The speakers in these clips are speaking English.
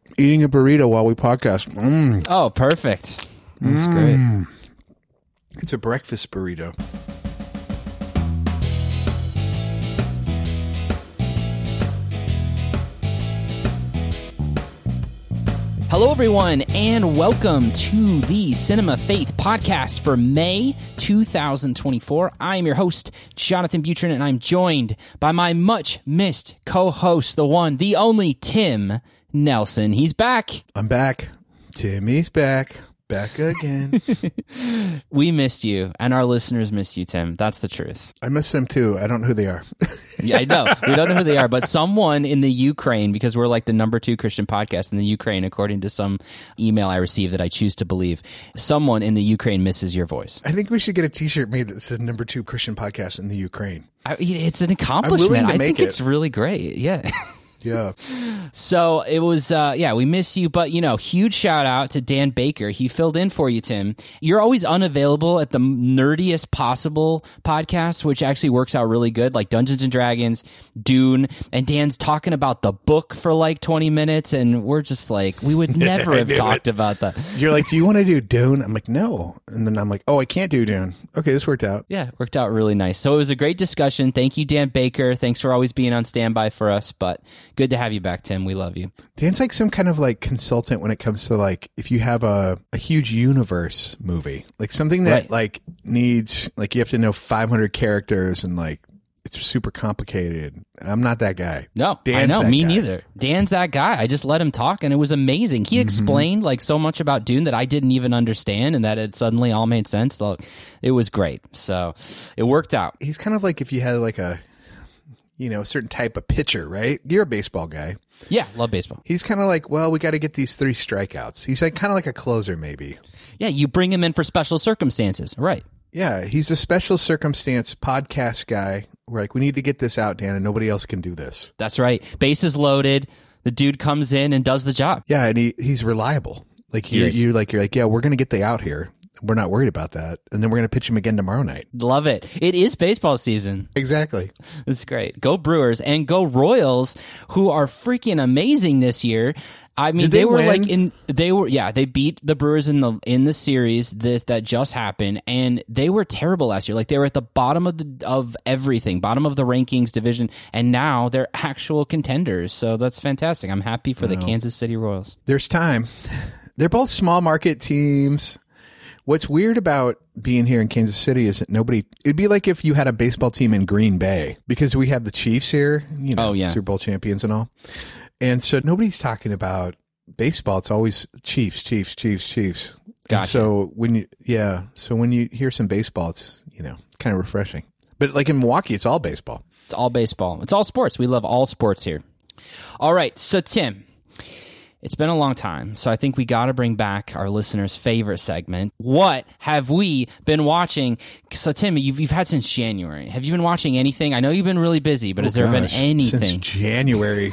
Eating a burrito while we podcast. Oh, perfect. That's great. It's a breakfast burrito. Hello, everyone, and welcome to the Cinema Faith podcast for May 2024. I am your host, Jonathan Butrin, and I'm joined by my much-missed co-host, the one, the only, Tim Nelson. He's back. I'm back. Timmy's back. Back again. We missed you, and our listeners missed you, Tim. That's the truth. I miss them too. I don't know who they are. Yeah, I know. We don't know who they are, but someone in the Ukraine, because we're like the number 2 Christian podcast in the Ukraine, according to some email I received that I choose to believe, someone in the Ukraine misses your voice. I think we should get a t-shirt made that says number 2 Christian podcast in the Ukraine. It's an accomplishment. I think it's really great. Yeah. Yeah. So it was, we miss you, but, huge shout out to Dan Baker. He filled in for you, Tim. You're always unavailable at the nerdiest possible podcasts, which actually works out really good, like Dungeons and Dragons, Dune, and Dan's talking about the book for like 20 minutes, and we're just like, we would never have talked about that. You're like, do you want to do Dune? I'm like, no. And then I'm like, oh, I can't do Dune. Okay, this worked out. Yeah, it worked out really nice. So it was a great discussion. Thank you, Dan Baker. Thanks for always being on standby for us, but good to have you back, Tim. We love you. Dan's like some kind of like consultant when it comes to like if you have a huge universe movie, like something that like needs like you have to know 500 characters and like it's super complicated. I'm not that guy. No, Dan's I know. Me guy. neither. Dan's that guy. I just let him talk and it was amazing. He explained like so much about Dune that I didn't even understand and that it suddenly all made sense. It was great. So it worked out. He's kind of like if you had like a certain type of pitcher, right? You're a baseball guy. Yeah, love baseball. He's kind of like, well, we got to get these 3 strikeouts. He's like kind of like a closer, maybe. Yeah, you bring him in for special circumstances, right? Yeah, he's a special circumstance podcast guy. We're like, we need to get this out, Dan, and nobody else can do this. That's right. Bases loaded. The dude comes in and does the job. Yeah, and he's reliable. Like you're like, yeah, we're gonna get the out here. We're not worried about that. And then we're going to pitch him again tomorrow night. Love it. It is baseball season. Exactly. It's great. Go Brewers and go Royals, who are freaking amazing this year. I mean, they beat the Brewers in the series that just happened, and they were terrible last year. Like they were at the bottom of everything, bottom of the rankings division, and now they're actual contenders. So that's fantastic. I'm happy for the Kansas City Royals. There's time. They're both small market teams. What's weird about being here in Kansas City is that it'd be like if you had a baseball team in Green Bay, because we have the Chiefs here, Super Bowl champions and all. And so nobody's talking about baseball. It's always Chiefs. Gotcha. So when you hear some baseball, it's, kind of refreshing. But like in Milwaukee, it's all baseball. It's all baseball. It's all sports. We love all sports here. All right. So Tim, it's been a long time, so I think we got to bring back our listeners' favorite segment. What have we been watching? So, Tim, you've had since January. Have you been watching anything? I know you've been really busy, but has there been anything? Since January.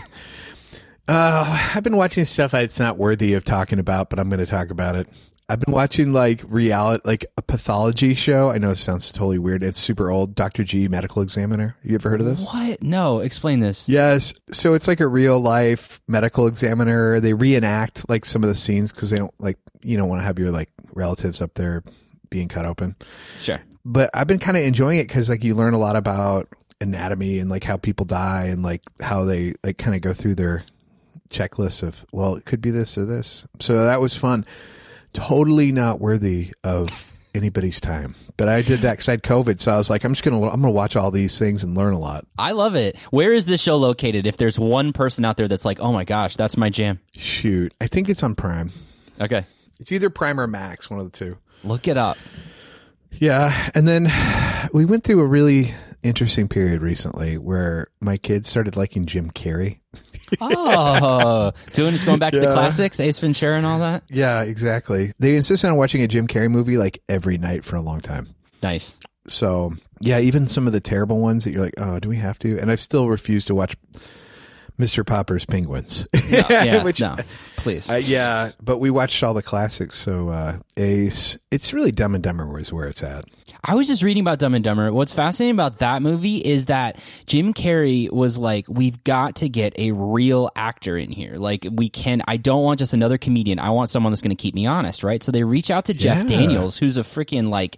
I've been watching stuff that's not worthy of talking about, but I'm going to talk about it. I've been watching like reality, like a pathology show. I know it sounds totally weird. It's super old. Dr. G, Medical Examiner. Have you ever heard of this? What? No. Explain this. Yes. So it's like a real life medical examiner. They reenact like some of the scenes because they don't want to have your like relatives up there being cut open. Sure. But I've been kind of enjoying it because like you learn a lot about anatomy and like how people die and like how they like kind of go through their checklist of, well, it could be this or this. So that was fun. Totally not worthy of anybody's time. But I did that because I had COVID. So I was like, I'm going to watch all these things and learn a lot. I love it. Where is this show located? If there's one person out there that's like, oh my gosh, that's my jam. Shoot. I think it's on Prime. Okay. It's either Prime or Max, one of the two. Look it up. Yeah. And then we went through a really interesting period recently where my kids started liking Jim Carrey. Oh, going back to the classics, Ace Ventura and all that? Yeah, exactly. They insisted on watching a Jim Carrey movie like every night for a long time. Nice. So, yeah, even some of the terrible ones that you're like, oh, do we have to? And I've still refused to watch Mr. Popper's Penguins. No, yeah, no, please. Yeah, but we watched all the classics, so Ace. It's really Dumb and Dumber was where it's at. I was just reading about Dumb and Dumber. What's fascinating about that movie is that Jim Carrey was like, we've got to get a real actor in here. Like, I don't want just another comedian. I want someone that's going to keep me honest, right? So they reach out to Jeff Daniels, who's a freaking, like,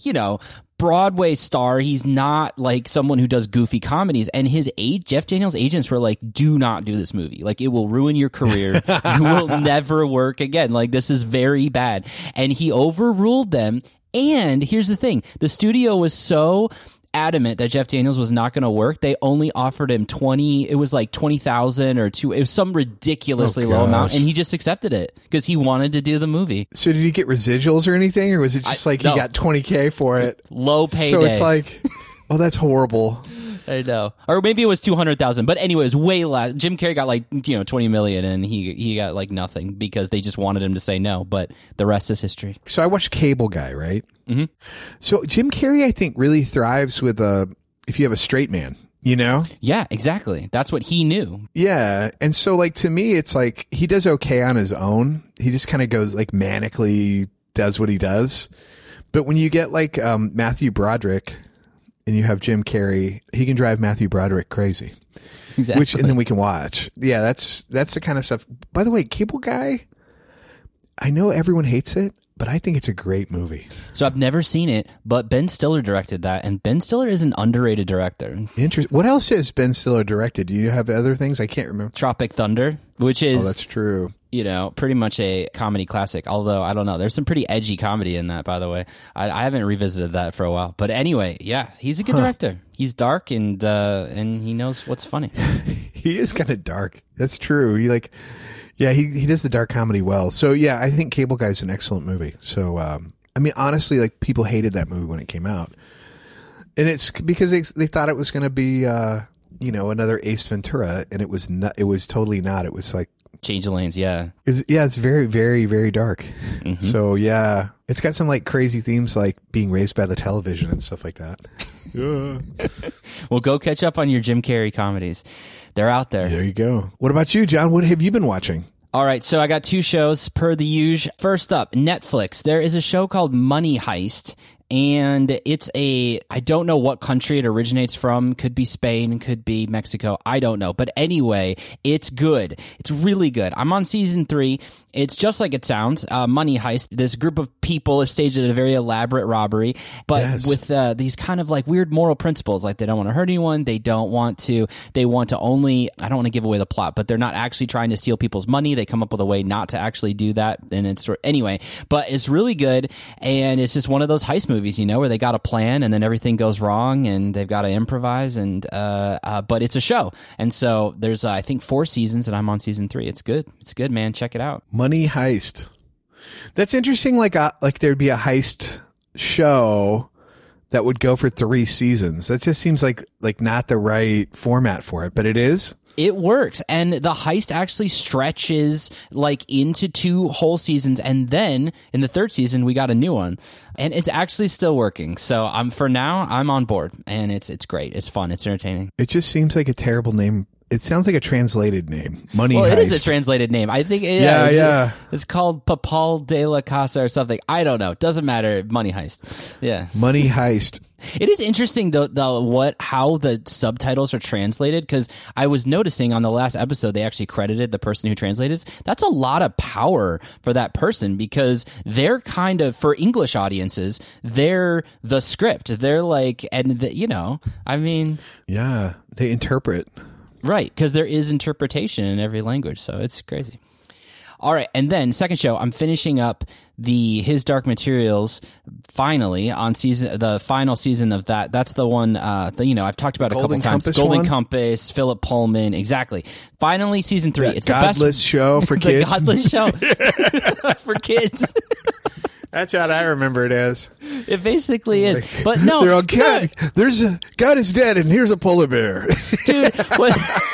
Broadway star. He's not like someone who does goofy comedies. And Jeff Daniels' agents were like, do not do this movie. Like, it will ruin your career. You will never work again. Like, this is very bad. And he overruled them. And here's the thing. The studio was so adamant that Jeff Daniels was not going to work. They only offered him it was like 20,000 or it was some ridiculously low amount, and he just accepted it because he wanted to do the movie. So did he get residuals or anything, or was it just he got $20K for it? Low payday. So it's like, oh, that's horrible. I know. Or maybe it was 200,000, but anyway, it was way less. Jim Carrey got like, 20 million, and he got like nothing because they just wanted him to say no, but the rest is history. So I watched Cable Guy, right? Mm-hmm. So Jim Carrey, I think, really thrives with if you have a straight man, Yeah, exactly. That's what he knew. Yeah. And so like, to me, it's like he does okay on his own. He just kind of goes like manically does what he does. But when you get like Matthew Broderick, and you have Jim Carrey, he can drive Matthew Broderick crazy. Exactly. And then we can watch. Yeah, that's the kind of stuff. By the way, Cable Guy, I know everyone hates it, but I think it's a great movie. So I've never seen it, but Ben Stiller directed that, and Ben Stiller is an underrated director. Interesting. What else has Ben Stiller directed? Do you have other things? I can't remember. Tropic Thunder, which is... Oh, that's true. Pretty much a comedy classic, although I don't know. There's some pretty edgy comedy in that, by the way. I haven't revisited that for a while. But anyway, yeah, he's a good director. He's dark and he knows what's funny. He is kind of dark. That's true. He does the dark comedy well. So yeah, I think Cable Guy is an excellent movie. So, I mean, honestly, like people hated that movie when it came out. And it's because they thought it was going to be, another Ace Ventura, and it was not, it was totally not. It was like, Change the Lanes, yeah. It's very, very, very dark. Mm-hmm. So, yeah, it's got some like crazy themes like being raised by the television and stuff like that. Well, go catch up on your Jim Carrey comedies. They're out there. There you go. What about you, John? What have you been watching? All right, so I got 2 shows per the usual. First up, Netflix. There is a show called Money Heist. And I don't know what country it originates from. Could be Spain, could be Mexico. I don't know. But anyway, it's good. It's really good. I'm on season 3. It's just like it sounds. Money Heist. This group of people is staged at a very elaborate robbery, but with these kind of like weird moral principles. Like they don't want to hurt anyone. They want to only, I don't want to give away the plot, but they're not actually trying to steal people's money. They come up with a way not to actually do that. And anyway, but it's really good. And it's just one of those heist movies, where they got a plan and then everything goes wrong and they've got to improvise but it's a show. And so there's, I think 4 seasons and I'm on season 3. It's good. It's good, man. Check it out. Money Heist. That's interesting. Like there'd be a heist show that would go for 3 seasons. That just seems like not the right format for it, but it is. It works, and the heist actually stretches like into 2 whole seasons, and then in the 3rd season we got a new one, and it's actually still working. So for now I'm on board, and it's great. It's fun. It's entertaining. It just seems like a terrible name. It sounds like a translated name. Money Heist. Well, it is a translated name. I think. Yeah. It's called Papal de la Casa or something. I don't know. Doesn't matter. Money Heist. Yeah. Money Heist. It is interesting though how the subtitles are translated, because I was noticing on the last episode they actually credited the person who translated. That's a lot of power for that person, because they're kind of, for English audiences, they're the script. They're like, I mean, yeah, they interpret. Right, because there is interpretation in every language, so it's crazy. All right, and then second show, I'm finishing up His Dark Materials finally on the final season of that. That's the one I've talked about a couple times. Golden Compass, Philip Pullman, exactly. Finally, season 3. It's godless the best show for kids. The godless show for kids. That's what I remember it as. It basically is, but no. They're all, God is dead, and here's a polar bear, dude. What?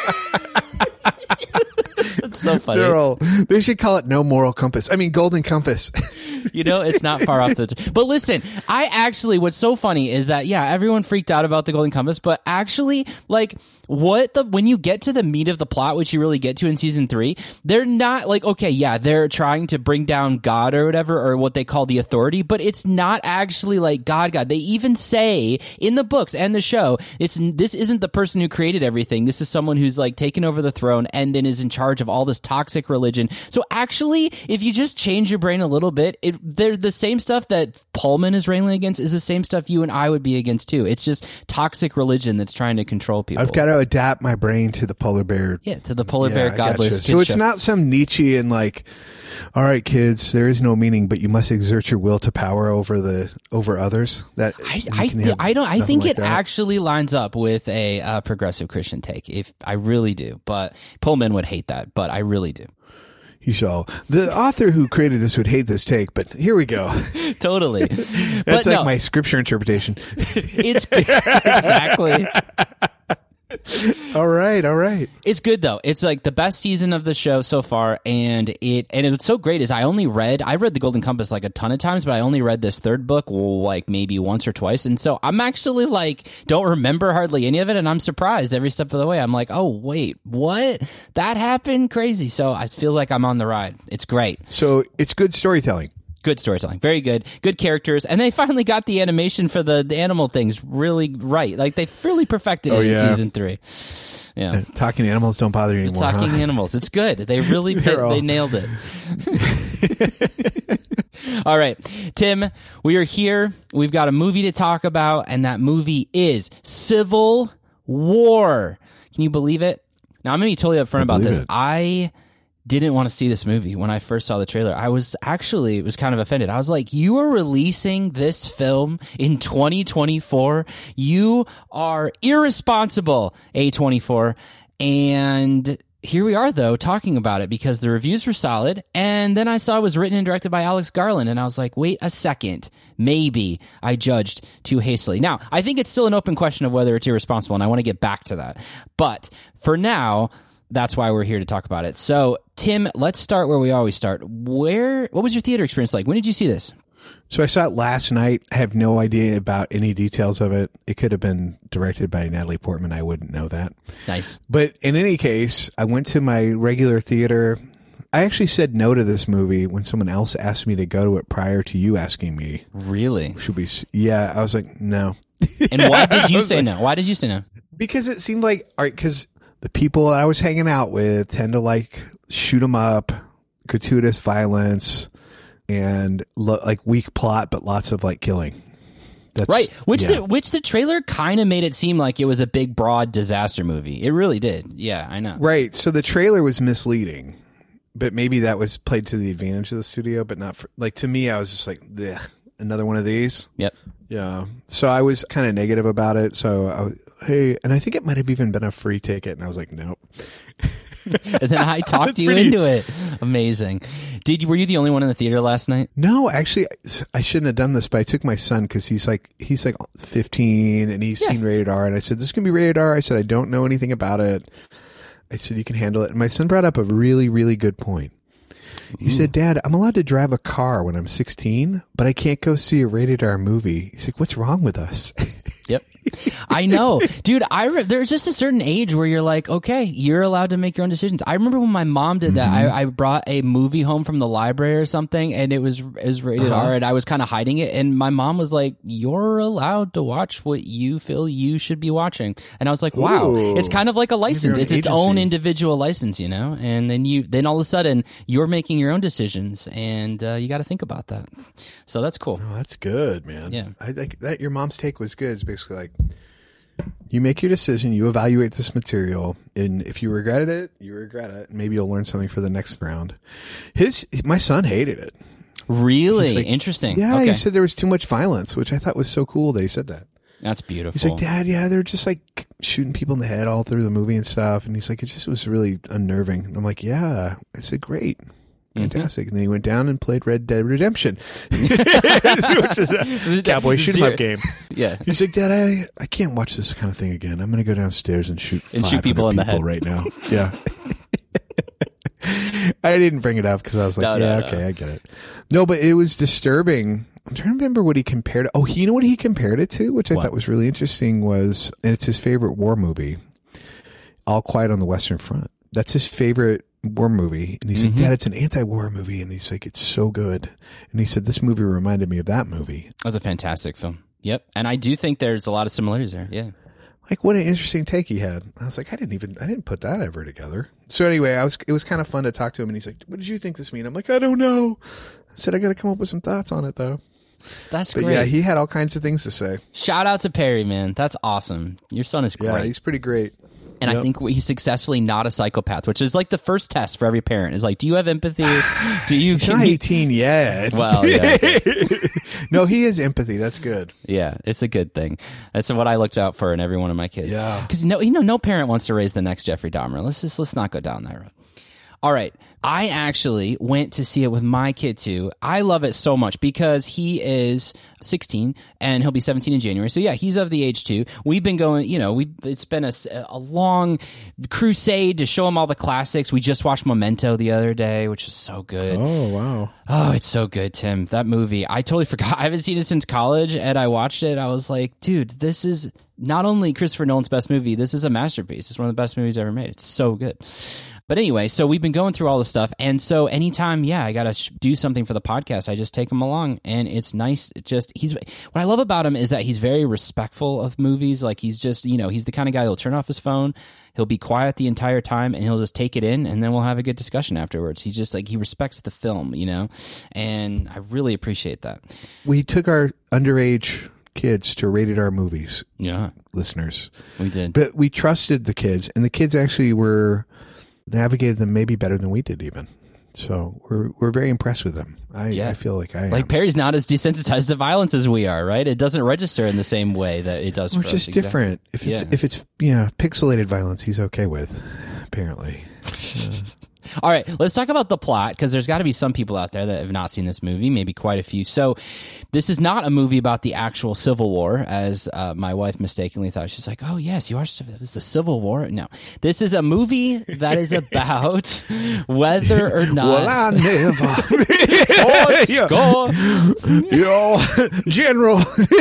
That's so funny. They should call it No Moral Compass. I mean, Golden Compass. It's not far off but listen, what's so funny is that, yeah, everyone freaked out about the Golden Compass, but actually, like, when you get to the meat of the plot, which you really get to in season 3, they're not like, okay, yeah, they're trying to bring down God or whatever, or what they call the authority, but it's not actually like God. They even say in the books and the show, this isn't the person who created everything. This is someone who's like taken over the throne and then is in charge of all this toxic religion. So actually, if you just change your brain a little bit, they're the same stuff that Pullman is railing against is the same stuff you and I would be against too. It's just toxic religion that's trying to control people. I've got to adapt my brain to the polar bear. Yeah, to the polar bear godless. So it's not some Nietzschean like, all right, kids, there is no meaning, but you must exert your will to power over others. That I think it actually lines up with a progressive Christian take. If I really do, but Pullman would hate that, but I really do. So the author who created this would hate this take, but here we go. Totally. That's like my scripture interpretation. It's exactly. All right. It's good though. It's like the best season of the show so far, and it's so great is I read The Golden Compass like a ton of times, but I only read this third book like maybe once or twice, and so I'm actually like don't remember hardly any of it, and I'm surprised every step of the way. I'm like, oh wait, what? That happened? Crazy. So I feel like I'm on the ride. It's great. So it's good storytelling. Good storytelling. Very good. Good characters. And they finally got the animation for the animal things really right. Like they really perfected it in season 3. Yeah. Talking animals don't bother you anymore. Talking animals. It's good. They really they nailed it. All right. Tim, we are here. We've got a movie to talk about, and that movie is Civil War. Can you believe it? Now, I'm going to be totally upfront about this. I didn't want to see this movie when I first saw the trailer. I was kind of offended. I was like, you are releasing this film in 2024? You are irresponsible, A24. And here we are, though, talking about it because the reviews were solid. And then I saw it was written and directed by Alex Garland. And I was like, wait a second. Maybe I judged too hastily. Now, I think it's still an open question of whether it's irresponsible, and I want to get back to that. But for now, that's why we're here to talk about it. So, Tim, let's start where we always start. What was your theater experience like? When did you see this? So I saw it last night. I have no idea about any details of it. It could have been directed by Natalie Portman. I wouldn't know that. Nice. But in any case, I went to my regular theater. I actually said no to this movie when someone else asked me to go to it prior to you asking me. Really? Should we? Yeah, I was like, no. And why did you say no? Why did you say no? Because it seemed like, all right, because the people I was hanging out with tend to like shoot them up, gratuitous violence, and like weak plot, but lots of like killing. That's right. Which the trailer kind of made it seem like it was a big, broad disaster movie. It really did. Yeah, I know. Right. So the trailer was misleading, but maybe that was played to the advantage of the studio, but not for, like, to me, I was just like, another one of these. Yep. Yeah. So I was kind of negative about it. So hey, and I think it might have even been a free ticket, and I was like, nope. And then I talked you into it. Amazing. Were you the only one in the theater last night? No, actually, I shouldn't have done this, but I took my son because he's like 15 and he's seen rated R, and I said, this is going to be rated R. I said, I don't know anything about it. I said, you can handle it. And my son brought up a really, really good point. He said, Dad, I'm allowed to drive a car when I'm 16, but I can't go see a rated R movie. He's like, what's wrong with us? Yep. I know. Dude, there's just a certain age where you're like, okay, you're allowed to make your own decisions. I remember when my mom did that. I brought a movie home from the library or something, and it was rated R, and I was kind of hiding it, and my mom was like, you're allowed to watch what you feel you should be watching. And I was like, wow. Ooh, it's kind of like a license. It's its own individual license, you know? And then all of a sudden, you're making your own decisions, and you got to think about that. So that's cool. Oh, that's good, man. Yeah. I think that your mom's take was good. It's basically like, you make your decision, you evaluate this material, and if you regretted it, you regret it. Maybe you'll learn something for the next round. My son hated it. Really? Like, interesting. Yeah, okay. He said there was too much violence, which I thought was so cool that he said that. That's beautiful. He's like, Dad, yeah, they're just like shooting people in the head all through the movie and stuff. And he's like, it just was really unnerving. And I'm like, yeah. I said, great. Fantastic. And then he went down and played Red Dead Redemption, which is a cowboy shoot 'em up game. Yeah. He's like, Dad, I can't watch this kind of thing again. I'm going to go downstairs and shoot people in the head right now. Yeah. I didn't bring it up because I was like, I get it. No, but it was disturbing. I'm trying to remember what he compared it. Oh, you know what he compared it to, which I thought was really interesting was, and it's his favorite war movie. All Quiet on the Western Front. That's his favorite war movie. And he's like, Dad, it's an anti-war movie. And he's like, it's so good. And he said, this movie reminded me of that movie. That was a fantastic film. Yep. And I do think there's a lot of similarities there. Yeah. Like, what an interesting take he had. I was like, I didn't put that ever together. So anyway, it was kind of fun to talk to him. And he's like, what did you think this mean? I'm like, I don't know. I said, I got to come up with some thoughts on it though. That's but great. Yeah, he had all kinds of things to say. Shout out to Perry, man. That's awesome. Your son is great. Yeah, he's pretty great. And I think he's successfully not a psychopath, which is like the first test for every parent. Is like, do you have empathy? Do you? He's not 18 yet. Well, yeah. No, he has empathy. That's good. Yeah, it's a good thing. That's what I looked out for in every one of my kids. Yeah, because no parent wants to raise the next Jeffrey Dahmer. Let's not go down that road. All right. I actually went to see it with my kid too. I love it so much because he is 16 and he'll be 17 in January. So yeah, he's of the age too. We've been going, it's been a long crusade to show him all the classics. We just watched Memento the other day, which is so good. Oh, wow. Oh, it's so good, Tim. That movie, I totally forgot. I haven't seen it since college and I watched it. I was like, dude, this is not only Christopher Nolan's best movie, this is a masterpiece. It's one of the best movies ever made. It's so good. But anyway, so we've been going through all this stuff. And so anytime, I got to do something for the podcast, I just take him along. And it's nice. What I love about him is that he's very respectful of movies. Like he's just, he's the kind of guy who'll turn off his phone. He'll be quiet the entire time and he'll just take it in and then we'll have a good discussion afterwards. He's just like, he respects the film, and I really appreciate that. We took our underage kids to rated R movies. Yeah. Listeners. We did. But we trusted the kids and the kids actually navigated them maybe better than we did even. So we're very impressed with them. I feel like I am. Like Perry's not as desensitized to violence as we are, right? It doesn't register in the same way that it does for us. We're just different. If it's pixelated violence, he's okay with, apparently. All right, let's talk about the plot, because there's got to be some people out there that have not seen this movie, maybe quite a few. So this is not a movie about the actual Civil War, as my wife mistakenly thought. She's like, oh, yes, it's the Civil War. No, this is a movie that is about whether or not... Well, I never... Score! Yo, General...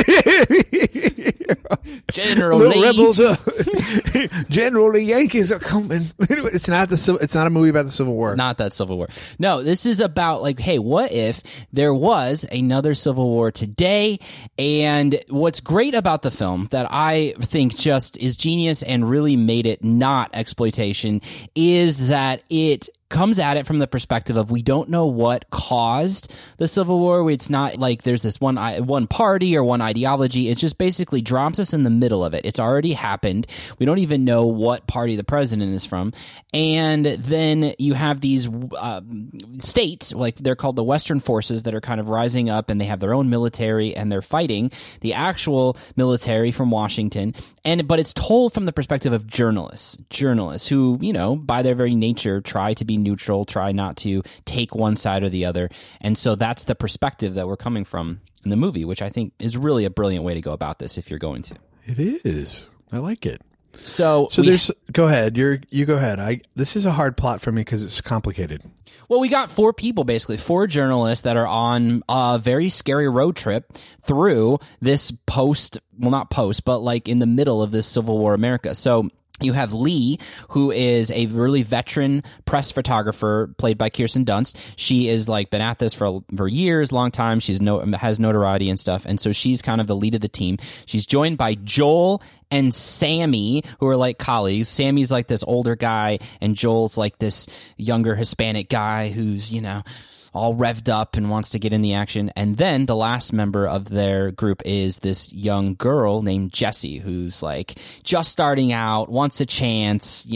General Little Lee. rebels General, the Yankees are coming. It's not a movie about the Civil War. Not that Civil War. No, this is about like, hey, what if there was another Civil War today? And what's great about the film that I think just is genius and really made it not exploitation is that it comes at it from the perspective of we don't know what caused the Civil War. It's not like there's this one party or one ideology. It just basically drops us in the middle of it. It's already happened. We don't even know what party the president is from. And then you have these states, like they're called the Western Forces, that are kind of rising up, and they have their own military, and they're fighting the actual military from Washington. But it's told from the perspective of journalists who, by their very nature, try to be neutral, try not to take one side or the other. And so that's the perspective that we're coming from in the movie, which I think is really a brilliant way to go about this if you're going to. It is. I like it. So go ahead. You go ahead. This is a hard plot for me because it's complicated. Well, we got four journalists that are on a very scary road trip through this but like in the middle of this Civil War America. So you have Lee, who is a really veteran press photographer played by Kirsten Dunst. She is like been at this for years, long time. She's has notoriety and stuff. And so she's kind of the lead of the team. She's joined by Joel and Sammy, who are like colleagues. Sammy's like this older guy, and Joel's like this younger Hispanic guy who's, all revved up and wants to get in the action. And then the last member of their group is this young girl named Jessie, who's like just starting out, wants a chance,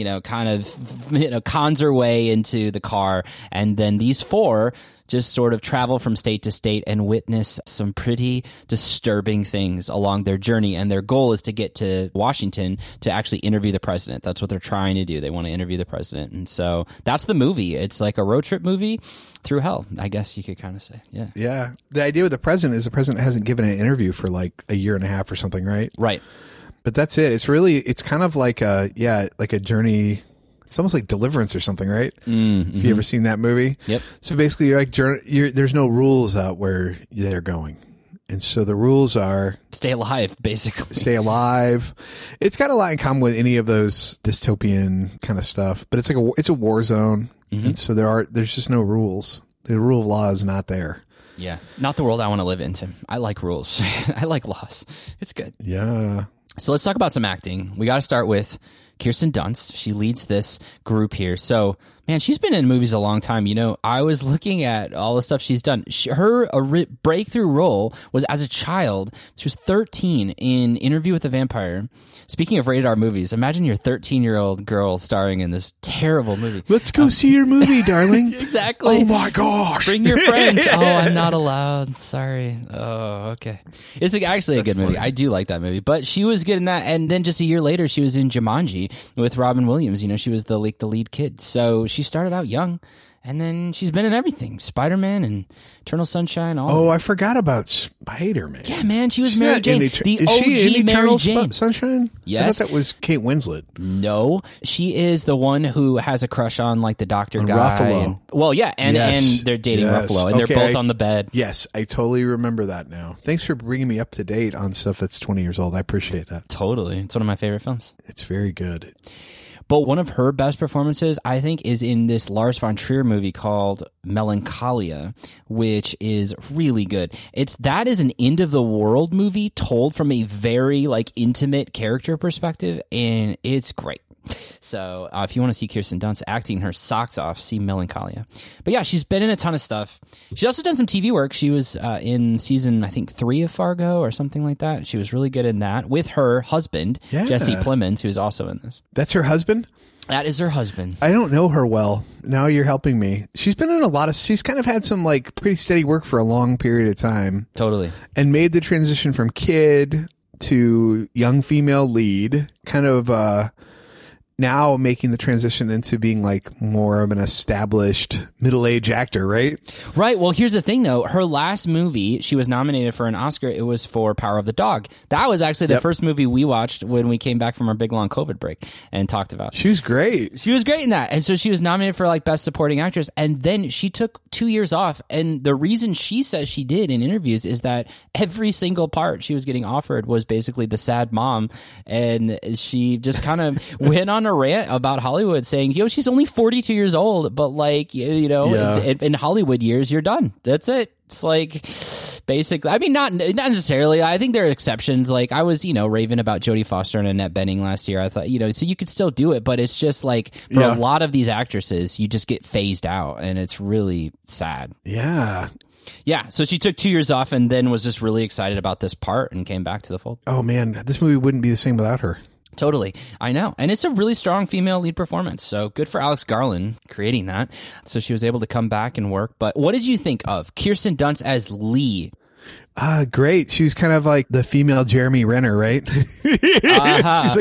cons her way into the car. And then these four just sort of travel from state to state and witness some pretty disturbing things along their journey. And their goal is to get to Washington to actually interview the president. That's what they're trying to do. They want to interview the president. And so that's the movie. It's like a road trip movie through hell, I guess you could kind of say. Yeah. Yeah. The idea with the president is the president hasn't given an interview for like a year and a half or something, right? Right. But that's it. It's kind of like a journey. It's almost like Deliverance or something, right? Mm-hmm. Have you ever seen that movie? Yep. So basically, there's no rules out where they're going. And so the rules are stay alive, basically. Stay alive. It's got a lot in common with any of those dystopian kind of stuff, but it's a war zone. And so there's just no rules. The rule of law is not there. Yeah. Not the world I want to live in, Tim. I like rules. I like laws. It's good. Yeah. So let's talk about some acting. We got to start with Kirsten Dunst. She leads this group here. So, man, she's been in movies a long time. You know, I was looking at all the stuff she's done. Her breakthrough role was as a child. She was 13 in Interview with the Vampire. Speaking of rated R movies, imagine your 13-year-old girl starring in this terrible movie. Let's go see your movie, darling. Exactly. Oh, my gosh. Bring your friends. Oh, I'm not allowed. Sorry. Oh, okay. It's actually a good movie. I do like that movie. But she was good in that. And then just a year later, she was in Jumanji with Robin Williams. You know, she was the lead kid. So she started out young. And then she's been in everything. Spider-Man and Eternal Sunshine. I forgot about Spider-Man. Yeah, man. She was Mary Jane. The OG Mary Jane. Sunshine? Yes. I thought that was Kate Winslet. No. She is the one who has a crush on, like, the doctor guy. Ruffalo. And they're dating Ruffalo. And they're both on the bed. Yes, I totally remember that now. Thanks for bringing me up to date on stuff that's 20 years old. I appreciate that. Totally. It's one of my favorite films. It's very good. But one of her best performances, I think, is in this Lars von Trier movie called Melancholia, which is really good. That is an end of the world movie told from a very intimate character perspective, and it's great. So if you want to see Kirsten Dunst acting her socks off, see Melancholia. But yeah, she's been in a ton of stuff. She's also done some TV work. She was in season, I think, 3 of Fargo or something like that. She was really good in that with her husband, Jesse Plemons, who's also in this. That's her husband? That is her husband. I don't know her well. Now you're helping me. She's been in she's kind of had some pretty steady work for a long period of time. Totally. And made the transition from kid to young female lead, kind of now making the transition into being more of an established middle-aged actor, right? Right. Well, here's the thing, though. Her last movie, she was nominated for an Oscar. It was for Power of the Dog. That was actually the first movie we watched when we came back from our big, long COVID break and talked about. She was great. She was great in that. And so she was nominated for Best Supporting Actress. And then she took 2 years off. And the reason she says she did in interviews is that every single part she was getting offered was basically the sad mom. And she just kind of went on a rant about Hollywood saying, she's only 42 years old, but in Hollywood years, you're done. That's it. It's basically, I mean, not necessarily. I think there are exceptions. I was, raving about Jodie Foster and Annette Bening last year. I thought, so you could still do it, but it's just for a lot of these actresses, you just get phased out, and it's really sad. Yeah. Yeah, so she took 2 years off and then was just really excited about this part and came back to the fold. Oh, man, this movie wouldn't be the same without her. Totally. I know. And it's a really strong female lead performance. So good for Alex Garland creating that. So she was able to come back and work. But what did you think of Kirsten Dunst as Lee? Great. She was kind of like the female Jeremy Renner, right? She's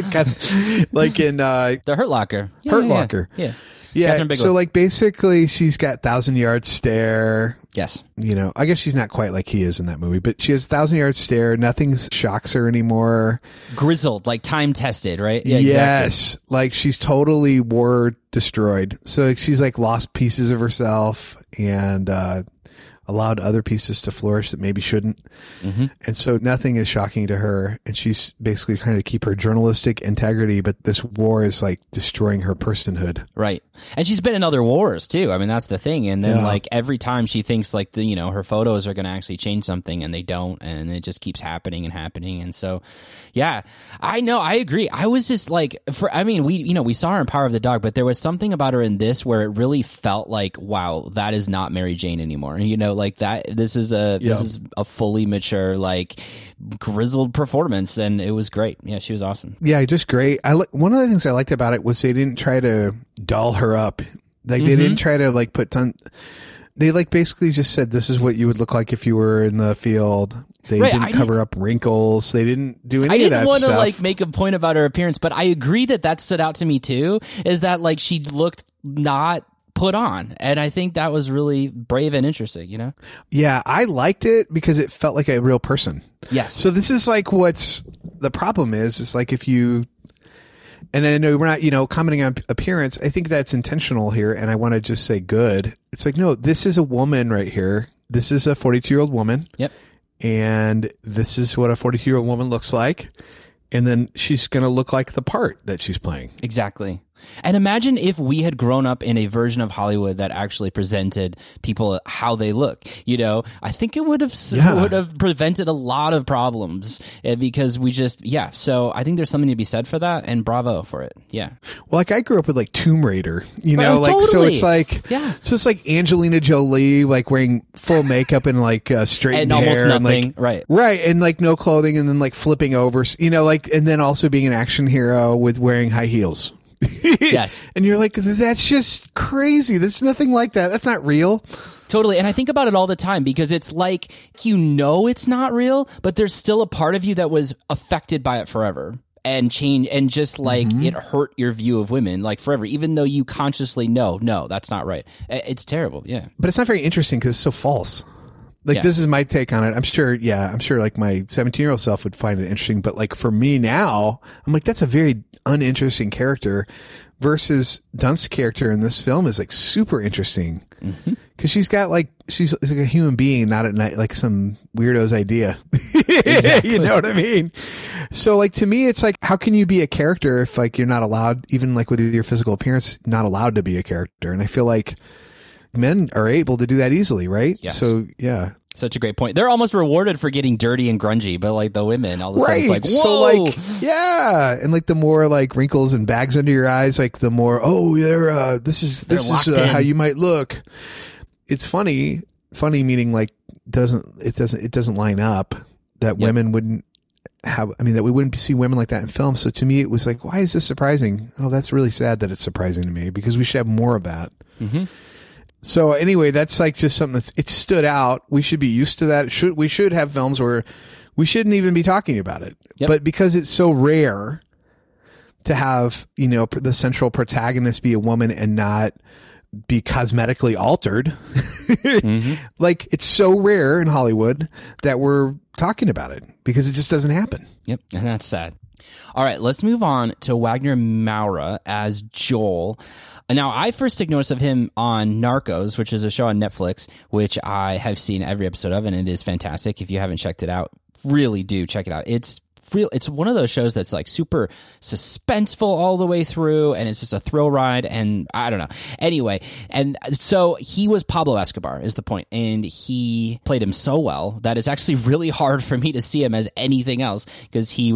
in The Hurt Locker. Hurt Locker. Yeah. Yeah, so basically she's got 1,000-yard stare. Yes. I guess she's not quite like he is in that movie, but she has 1,000-yard stare. Nothing shocks her anymore. Grizzled, time tested, right? Yeah, yes. Exactly. She's totally war destroyed. So she's lost pieces of herself and allowed other pieces to flourish that maybe shouldn't. Mm-hmm. And so nothing is shocking to her. And she's basically trying to keep her journalistic integrity, but this war is destroying her personhood. Right. And she's been in other wars too. I mean, that's the thing. And then every time she thinks her photos are going to actually change something and they don't. And it just keeps happening and happening. And so, yeah, I know. I agree. I was just we saw her in Power of the Dog, but there was something about her in this where it really felt wow, that is not Mary Jane anymore. That this is a fully mature, grizzled performance. And it was great. Yeah, she was awesome. Yeah, just great. One of the things I liked about it was they didn't try to doll her up. They didn't try to put they basically just said this is what you would look like if you were in the field. They didn't cover up wrinkles. They didn't do any of that stuff. I didn't want to make a point about her appearance, but I agree that stood out to me too, is that she looked not put on, and I think that was really brave and interesting. Yeah, I liked it because it felt like a real person. Yes. So this is what's the problem is if you, and I know we're not commenting on appearance, I think that's intentional here, and I want to just say good. It's no, this is a woman right here. This is a 42-year-old woman. Yep. and this is what a 42-year-old woman looks like. And then she's going to look like the part that she's playing. Exactly. And imagine if we had grown up in a version of Hollywood that actually presented people how they look. You know, I think it would have prevented a lot of problems because we just, So I think there's something to be said for that, and bravo for it. Yeah. Well, like I grew up with like Tomb Raider, you know, like totally. So it's like, so it's like Angelina Jolie, like wearing full makeup and like straightened and hair, almost nothing, and right, and like no clothing, and then like flipping over, you know, like, and then also being an action hero with wearing high heels. Yes. And you're like, that's just crazy. There's nothing like that. That's not real. Totally. And I think about it all the time because it's like, you know, it's not real, but there's still a part of you that was affected by it forever and change, and just like it hurt your view of women like forever, even though you consciously know, no, that's not right. It's terrible. Yeah. But it's not very interesting because it's so false. Like, this is my take on it. I'm sure like my 17-year-old self would find it interesting. But like for me now, I'm like, that's a very uninteresting character versus Dunst's character in this film is like super interesting. Because she's like a human being, not at night, like some weirdo's idea. Exactly. You know what I mean? So like to me, it's like, how can you be a character if like you're not allowed, even like with your physical appearance, not allowed to be a character? And I feel like men are able to do that easily, right? Yes. So yeah. Such a great point. They're almost rewarded for getting dirty and grungy, but like the women, all of a sudden it's like, whoa! So like, yeah, and like the more like wrinkles and bags under your eyes, like the more, this is how you might look. It's funny meaning like it doesn't line up that women wouldn't have. I mean, that we wouldn't see women like that in film. So to me, it was like, why is this surprising? Oh, that's really sad that it's surprising to me because we should have more of that. So anyway, that's like just something it stood out. We should be used to that. We should have films where we shouldn't even be talking about it. But because it's so rare to have, you know, the central protagonist be a woman and not be cosmetically altered, like it's so rare in Hollywood that we're talking about it because it just doesn't happen. Yep. And that's sad. All right, let's move on to Wagner Moura as Joel. Now, I first took notice of him on Narcos, which is a show on Netflix, which I have seen every episode of, and it is fantastic. If you haven't checked it out, really do check it out. It's one of those shows that's like super suspenseful all the way through, and it's just a thrill ride, and I don't know. Anyway, and so he was Pablo Escobar is the point, and he played him so well that it's actually really hard for me to see him as anything else because he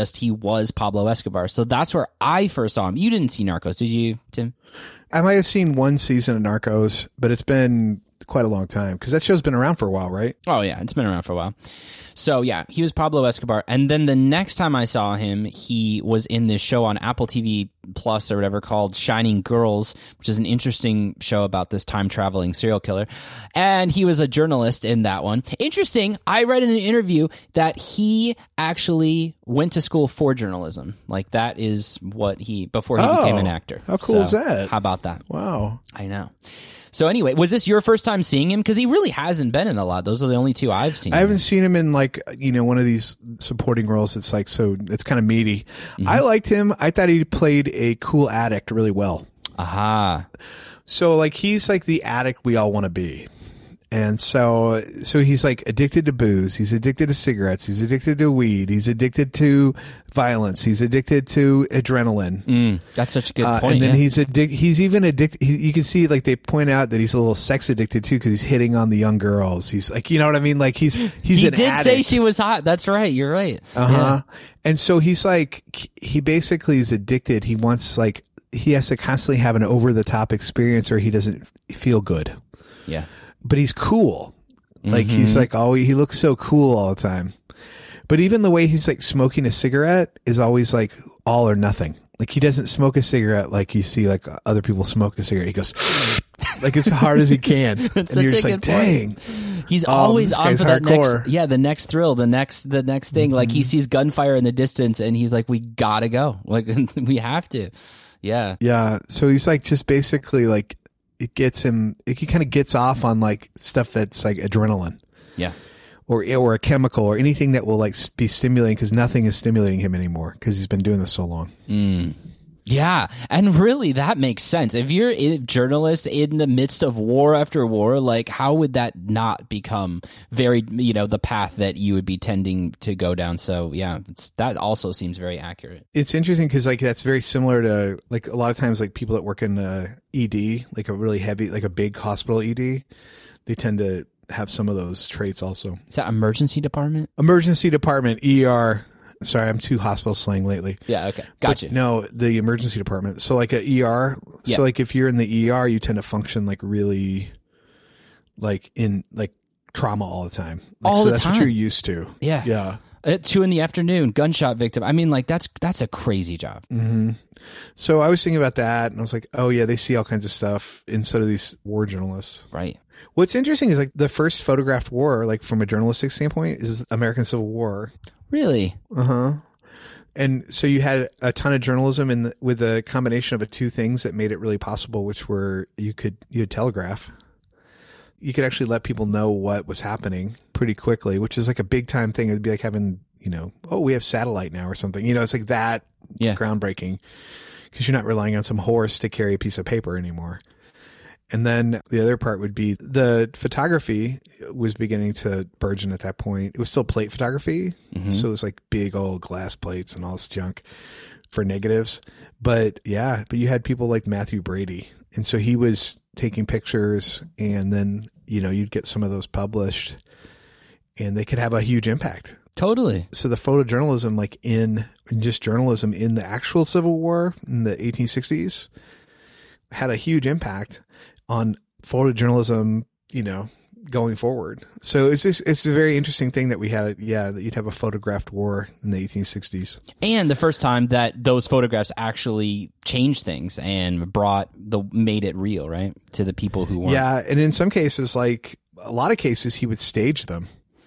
was Pablo Escobar. So that's where I first saw him. You didn't see Narcos, did you, Tim? I might have seen one season of Narcos, but it's been quite a long time because that show's been around for a while, right? Oh yeah, it's been around for a while. So yeah, he was Pablo Escobar, and then the next time I saw him, he was in this show on Apple TV Plus or whatever called Shining Girls, which is an interesting show about this time traveling serial killer, and he was a journalist in that one. Interesting. I read in an interview that he actually went to school for journalism. Like that is what before he became an actor. How cool is that? How about that? Wow. I know. So anyway, was this your first time seeing him? Because he really hasn't been in a lot. Those are the only two I've seen. I haven't seen him in like, you know, one of these supporting roles that's like, so it's kind of meaty. I liked him. I thought he played a cool addict really well. Aha. So like, he's like the addict we all want to be. And so he's like addicted to booze. He's addicted to cigarettes. He's addicted to weed. He's addicted to violence. He's addicted to adrenaline. That's such a good point. And then he's even addicted. You can see like they point out that he's a little sex addicted too because he's hitting on the young girls. He's like, you know what I mean? Like he did say she was hot. That's right. You're right. Yeah. And so he's like, he basically is addicted. He wants like, he has to constantly have an over the top experience or he doesn't feel good. Yeah. But he's cool. Like he's like, he looks so cool all the time. But even the way he's like smoking a cigarette is always like all or nothing. Like he doesn't smoke a cigarette like you see like other people smoke a cigarette. He goes like as hard as he can. And you're just like, dang. He's always on for that the next thrill, the next thing. Like he sees gunfire in the distance and he's like, we gotta go. Like we have to. Yeah. Yeah. So he's like just basically like, he kind of gets off on like stuff that's like adrenaline. Yeah. Or a chemical or anything that will like be stimulating because nothing is stimulating him anymore because he's been doing this so long. Yeah, and really that makes sense. If you're a journalist in the midst of war after war, like how would that not become very, the path that you would be tending to go down? So yeah, that also seems very accurate. It's interesting because like that's very similar to like a lot of times like people that work in ED, like a really heavy, like a big hospital ED, they tend to have some of those traits also. Is that emergency department? Emergency department, ER. Sorry, I'm too hospital slang lately. Yeah, okay. Gotcha. But no, the emergency department. So like a ER. Yeah. So like if you're in the ER, you tend to function like really like in like trauma all the time. Like, all so the that's time. what you're used to. Yeah. Yeah. At 2 p.m, gunshot victim. I mean, like that's a crazy job. Mm-hmm. So I was thinking about that and I was like, oh yeah, they see all kinds of stuff. And so do these war journalists. Right. What's interesting is like the first photographed war, like from a journalistic standpoint, is American Civil War. Really? Uh-huh. And so you had a ton of journalism with a combination of the two things that made it really possible, which were you had telegraph. You could actually let people know what was happening pretty quickly, which is like a big time thing. It'd be like having, we have satellite now or something. It's like that groundbreaking because you're not relying on some horse to carry a piece of paper anymore. And then the other part would be the photography was beginning to burgeon at that point. It was still plate photography. Mm-hmm. So it was like big old glass plates and all this junk for negatives. But you had people like Matthew Brady. And so he was taking pictures and then, you'd get some of those published and they could have a huge impact. Totally. So the photojournalism, like in just journalism in the actual Civil War in the 1860s had a huge impact on photojournalism, going forward. So it's a very interesting thing that we had, that you'd have a photographed war in the 1860s. And the first time that those photographs actually changed things and made it real, right? To the people who weren't. Yeah. And in some cases, like a lot of cases, he would stage them.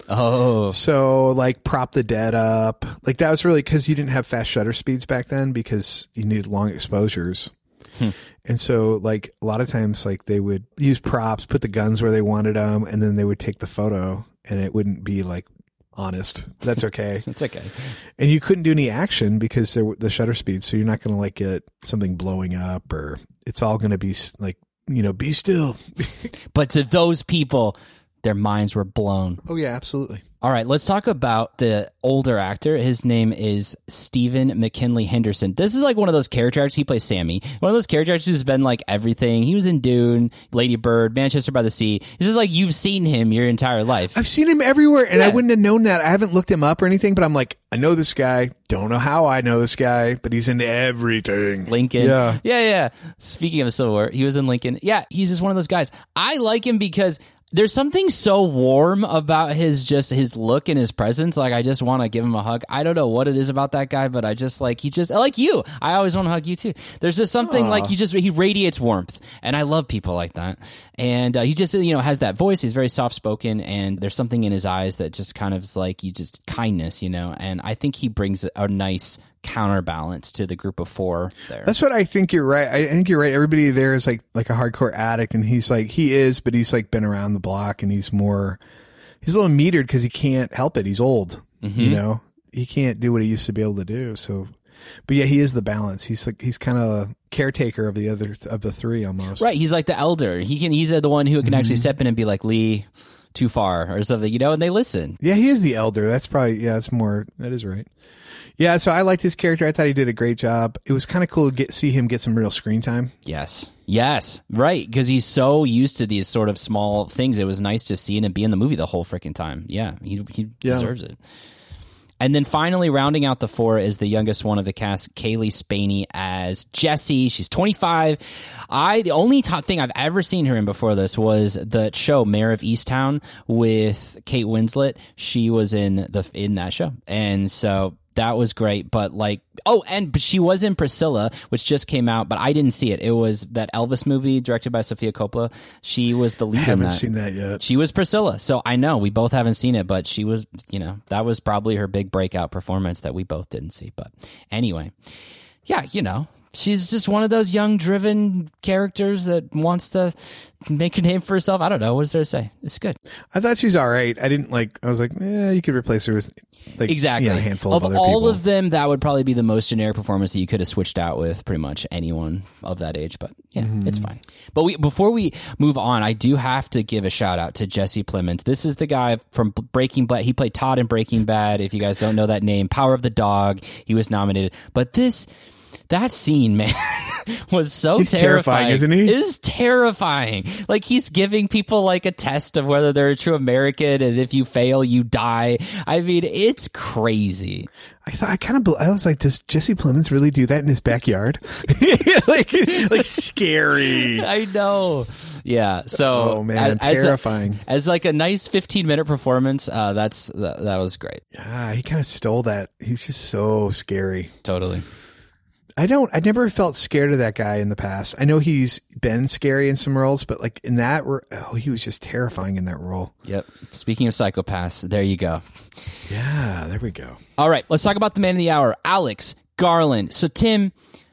Oh. So like prop the dead up. Like that was really because you didn't have fast shutter speeds back then because you needed long exposures. And so like a lot of times like they would use props, put the guns where they wanted them, and then they would take the photo and it wouldn't be like honest. That's okay. It's okay. And you couldn't do any action because the shutter speed. So you're not going to like get something blowing up or it's all going to be like, be still. But to those people, their minds were blown. Oh yeah, absolutely. All right, let's talk about the older actor. His name is Stephen McKinley Henderson. This is like one of those character actors. He plays Sammy. One of those character actors who's been like everything. He was in Dune, Lady Bird, Manchester by the Sea. It's just like you've seen him your entire life. I've seen him everywhere, and I wouldn't have known that. I haven't looked him up or anything, but I'm like, I know this guy. Don't know how I know this guy, but he's in everything. Lincoln. Yeah. Yeah. Speaking of Civil War, he was in Lincoln. Yeah, he's just one of those guys. I like him because there's something so warm about his look and his presence. Like, I just want to give him a hug. I don't know what it is about that guy, but I like you. I always want to hug you too. There's just something like he radiates warmth, and I love people like that. And he just, has that voice. He's very soft spoken, and there's something in his eyes that just kind of is like kindness, and I think he brings a nice counterbalance to the group of four there. That's what I think. You're right. I think you're right. Everybody there is like a hardcore addict, and he's but he's like been around the block, and he's a little metered because he can't help it. He's old, he can't do what he used to be able to do. So, but yeah, he is the balance. He's kind of a caretaker of the three almost. Right. He's like the elder. He's the one who can actually step in and be like, Lee, too far or something, and they listen. Yeah, he is the elder. That's probably, that is right. Yeah, so I liked his character. I thought he did a great job. It was kind of cool to see him get some real screen time. Yes, right, because he's so used to these sort of small things. It was nice to see him be in the movie the whole freaking time. Yeah, he deserves it. And then finally, rounding out the four is the youngest one of the cast, Kaylee Spaney as Jessie. She's 25. The only top thing I've ever seen her in before this was the show Mayor of Easttown with Kate Winslet. She was in that show, and so that was great. But but she was in Priscilla, which just came out, but I didn't see it. It was that Elvis movie directed by Sofia Coppola. She was the lead in that. I haven't seen that yet. She was Priscilla. So I know we both haven't seen it, but she was, that was probably her big breakout performance that we both didn't see. But anyway, yeah, she's just one of those young, driven characters that wants to make a name for herself. I don't know. What is there to say? It's good. I thought she's all right. I was like, you could replace her with exactly a handful of other all people. of them, that would probably be the most generic performance that you could have switched out with pretty much anyone of that age. But yeah, it's fine. But before we move on, I do have to give a shout out to Jesse Plemons. This is the guy from Breaking Bad. He played Todd in Breaking Bad. If you guys don't know that name, Power of the Dog, he was nominated. But that scene, man, was so terrifying, isn't he? It is terrifying. Like, he's giving people like a test of whether they're a true American, and if you fail, you die. I mean, it's crazy. I was like, does Jesse Plemons really do that in his backyard? like scary. I know. Yeah. So, oh man, terrifying. As like a nice 15-minute performance, that was great. Yeah, he kind of stole that. He's just so scary. Totally. I never felt scared of that guy in the past. I know he's been scary in some roles, but like in that, he was just terrifying in that role. Yep. Speaking of psychopaths, there you go. Yeah, there we go. All right, let's talk about the man of the hour, Alex Garland. So, Tim,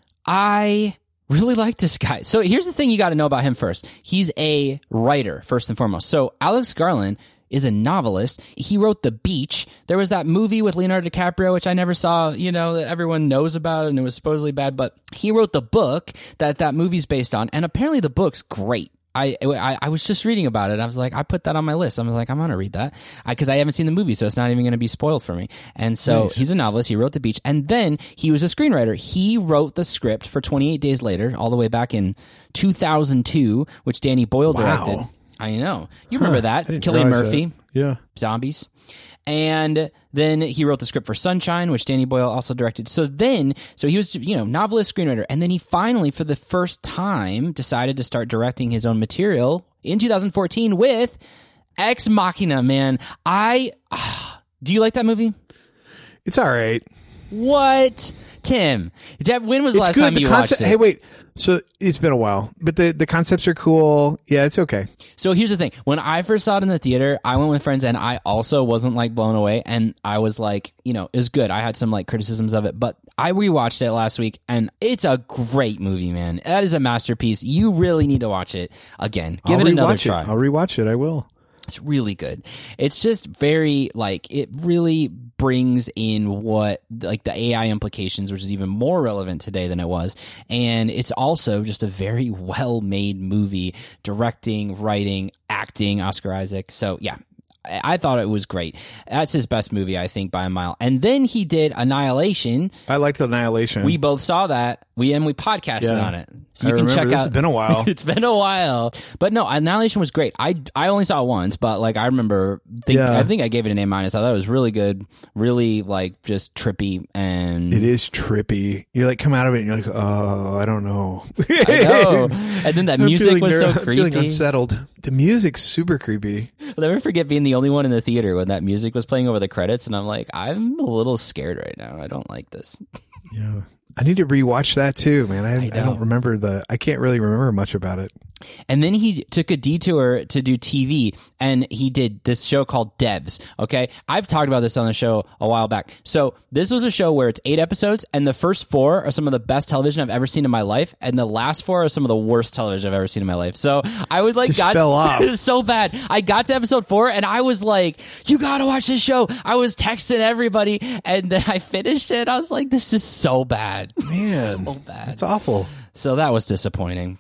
I really like this guy. So here's the thing you got to know about him first. He's a writer, first and foremost. So Alex Garland is a novelist. He wrote The Beach. There was that movie with Leonardo DiCaprio, which I never saw, that everyone knows about, and it was supposedly bad, but he wrote the book that movie's based on, and apparently the book's great. I was just reading about it. I was like, I put that on my list. I was like, I'm going to read that because I haven't seen the movie, so it's not even going to be spoiled for me. And so He's a novelist. He wrote The Beach, and then he was a screenwriter. He wrote the script for 28 Days Later, all the way back in 2002, which Danny Boyle directed. Wow. I know. You remember that. Cillian Murphy. That. Yeah. Zombies. And then he wrote the script for Sunshine, which Danny Boyle also directed. So he was, novelist, screenwriter. And then he finally, for the first time, decided to start directing his own material in 2014 with Ex Machina, man. Do you like that movie? It's all right. What? Tim, when was the last time you watched it? Hey, wait. So it's been a while, but the concepts are cool. Yeah, it's okay. So here's the thing. When I first saw it in the theater, I went with friends and I also wasn't like blown away. And I was like, it was good. I had some like criticisms of it, but I rewatched it last week and it's a great movie, man. That is a masterpiece. You really need to watch it again. Give it another try. I'll rewatch it. I will. It's really good. It's just very it really brings in what the AI implications, which is even more relevant today than it was. And it's also just a very well-made movie, directing, writing, acting, Oscar Isaac. So yeah, I thought it was great. That's his best movie, I think, by a mile. And then he did Annihilation. I liked Annihilation. We both saw that. We podcasted on it. So you can check this out. It's been a while. It's been a while. But no, Annihilation was great. I only saw it once, but I remember I think I gave it an A-. I thought that was really good. Really just trippy, and it is trippy. You come out of it and you're like, oh, I don't know. I know. And then that music was so creepy. I'm feeling unsettled. The music's super creepy. I'll never forget being the only one in the theater when that music was playing over the credits, and I'm like, I'm a little scared right now. I don't like this. Yeah. I need to rewatch that too, man. I don't remember I can't really remember much about it. And then he took a detour to do TV, and he did this show called Devs. Okay. I've talked about this on the show a while back. So this was a show where it's 8 episodes, and the first 4 are some of the best television I've ever seen in my life. And the last 4 are some of the worst television I've ever seen in my life. So I would fell off. It was so bad. I got to episode 4 and I was like, you got to watch this show. I was texting everybody, and then I finished it. I was like, this is so bad. Man, so bad. It's awful. So that was disappointing.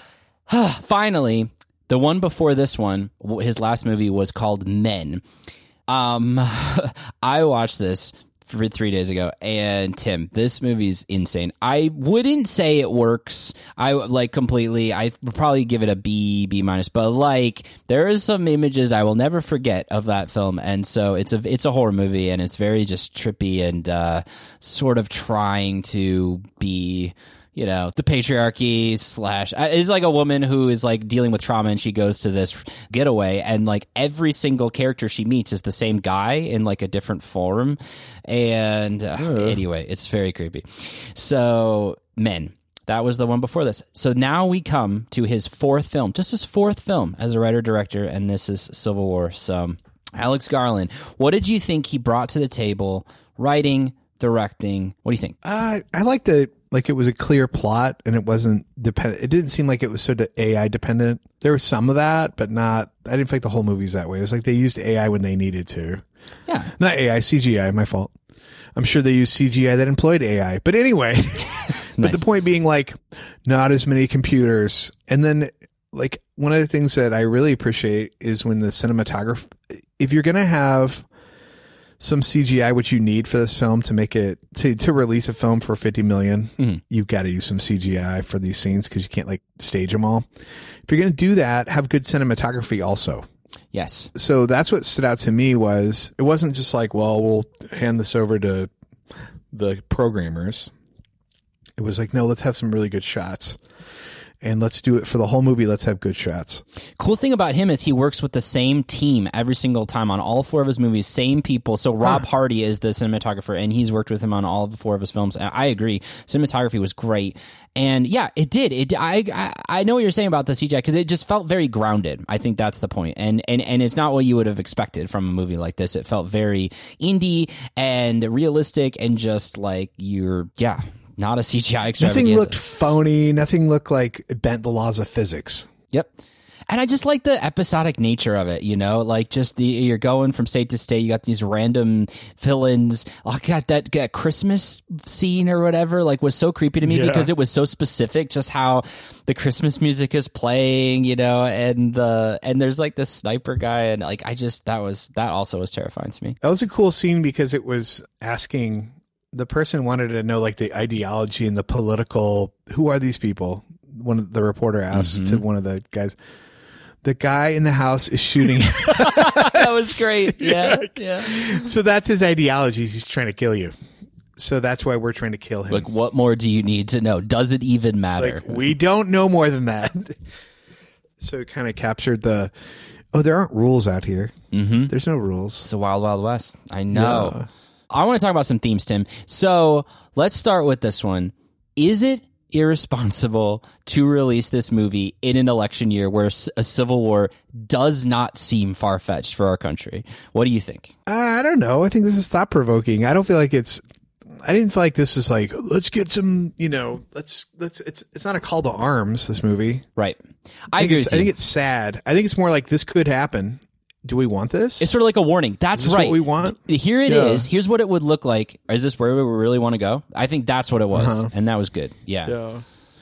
Finally, the one before this one, his last movie was called Men. I watched this 3 days ago, and Tim, this movie's insane. I wouldn't say it works. Completely. I would probably give it a B-, but there is some images I will never forget of that film, and so it's a horror movie, and it's very just trippy and sort of trying to be, the patriarchy / it's like a woman who is dealing with trauma, and she goes to this getaway, and every single character she meets is the same guy in a different form. And anyway, it's very creepy. So Men, that was the one before this. So now we come to his 4th film, just his 4th film as a writer-director, and this is Civil War. So Alex Garland, what did you think he brought to the table? Writing, directing, what do you think? I like the Like it was a clear plot and it wasn't dependent. It didn't seem like it was sort of AI dependent. There was some of that, but not, I didn't feel like the whole movie's that way. It was like they used AI when they needed to. Yeah. Not AI, CGI, my fault. I'm sure they used CGI that employed AI. But anyway, but the point being like not as many computers. And then like one of the things that I really appreciate is when the cinematography, if you're going to have some CGI, which you need for this film to make it to release a film for 50 million, you've got to use some CGI for these scenes because you can't like stage them all. If you're going to do that, have good cinematography also. Yes. So that's what stood out to me was it wasn't just like, well, we'll hand this over to the programmers. It was like, no, let's have some really good shots. And let's do it for the whole movie. Let's have good shots. Cool thing about him is he works with the same team every single time on all 4 of his movies, same people. So Rob Hardy is the cinematographer, and he's worked with him on all 4 of his films. And I agree. Cinematography was great. And yeah, it did. I know what you're saying about the CGI because it just felt very grounded. I think that's the point. And it's not what you would have expected from a movie like this. It felt very indie and realistic and just like not a CGI extravaganza. Nothing looked phony. Nothing looked like it bent the laws of physics. Yep. And I just like the episodic nature of it, like just you're going from state to state. You got these random fill-ins. Oh, I got that Christmas scene or whatever, like was so creepy to me because it was so specific, just how the Christmas music is playing, and there's like this sniper guy. And like, that also was terrifying to me. That was a cool scene because it was asking, the person wanted to know like the ideology and the political, who are these people? The reporter asked to one of the guys. The guy in the house is shooting. That was great. Yeah. So that's his ideology. He's trying to kill you. So that's why we're trying to kill him. Like, what more do you need to know? Does it even matter? Like, we don't know more than that. So it kind of captured there aren't rules out here. Mm-hmm. There's no rules. It's the wild, wild west. I know. Yeah. I want to talk about some themes, Tim. So let's start with this one. Is it irresponsible to release this movie in an election year where a civil war does not seem far-fetched for our country? What do you think? I don't know. I think this is thought-provoking. I don't feel like I didn't feel like this is like, let's get some, it's not a call to arms, this movie. Right. I agree with you. I think it's sad. I think it's more like this could happen. Do we want this? It's sort of like a warning. That's is this right. What we want? Here it is. Here's what it would look like. Is this where we really want to go? I think that's what it was, and that was good. Yeah.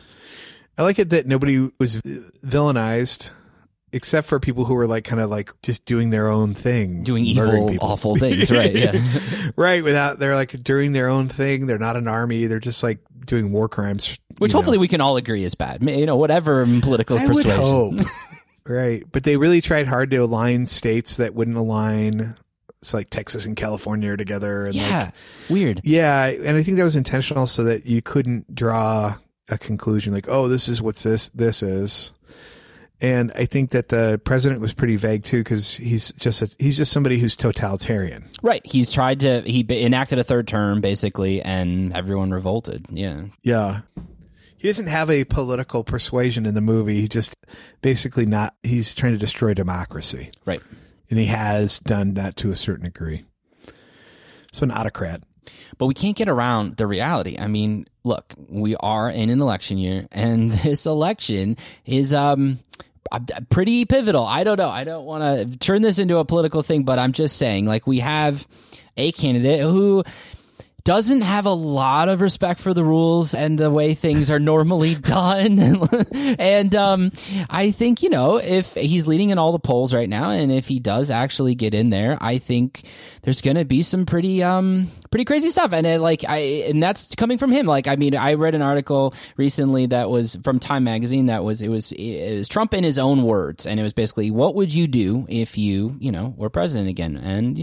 I like it that nobody was villainized, except for people who were like kind of like just doing their own thing, doing evil, awful things. Right? Yeah. Right. They're like doing their own thing. They're not an army. They're just like doing war crimes, which hopefully we can all agree is bad. Whatever political persuasion. I would hope. Right. But they really tried hard to align states that wouldn't align. It's like Texas and California are together. And weird. Yeah. And I think that was intentional so that you couldn't draw a conclusion like, oh, this is what this is. And I think that the president was pretty vague too, because he's just somebody who's totalitarian. Right. He enacted a third term basically, and everyone revolted. Yeah. Yeah. He doesn't have a political persuasion in the movie. He just basically he's trying to destroy democracy. Right. And he has done that to a certain degree. So an autocrat. But we can't get around the reality. I mean, look, we are in an election year, and this election is pretty pivotal. I don't know. I don't want to turn this into a political thing, but I'm just saying, like, we have a candidate who doesn't have a lot of respect for the rules and the way things are normally done. And I think, if he's leading in all the polls right now, and if he does actually get in there, I think there's going to be some pretty crazy stuff. And and that's coming from him. Like, I mean, I read an article recently that was from Time Magazine that it was Trump in his own words. And it was basically, what would you do if you were president again? And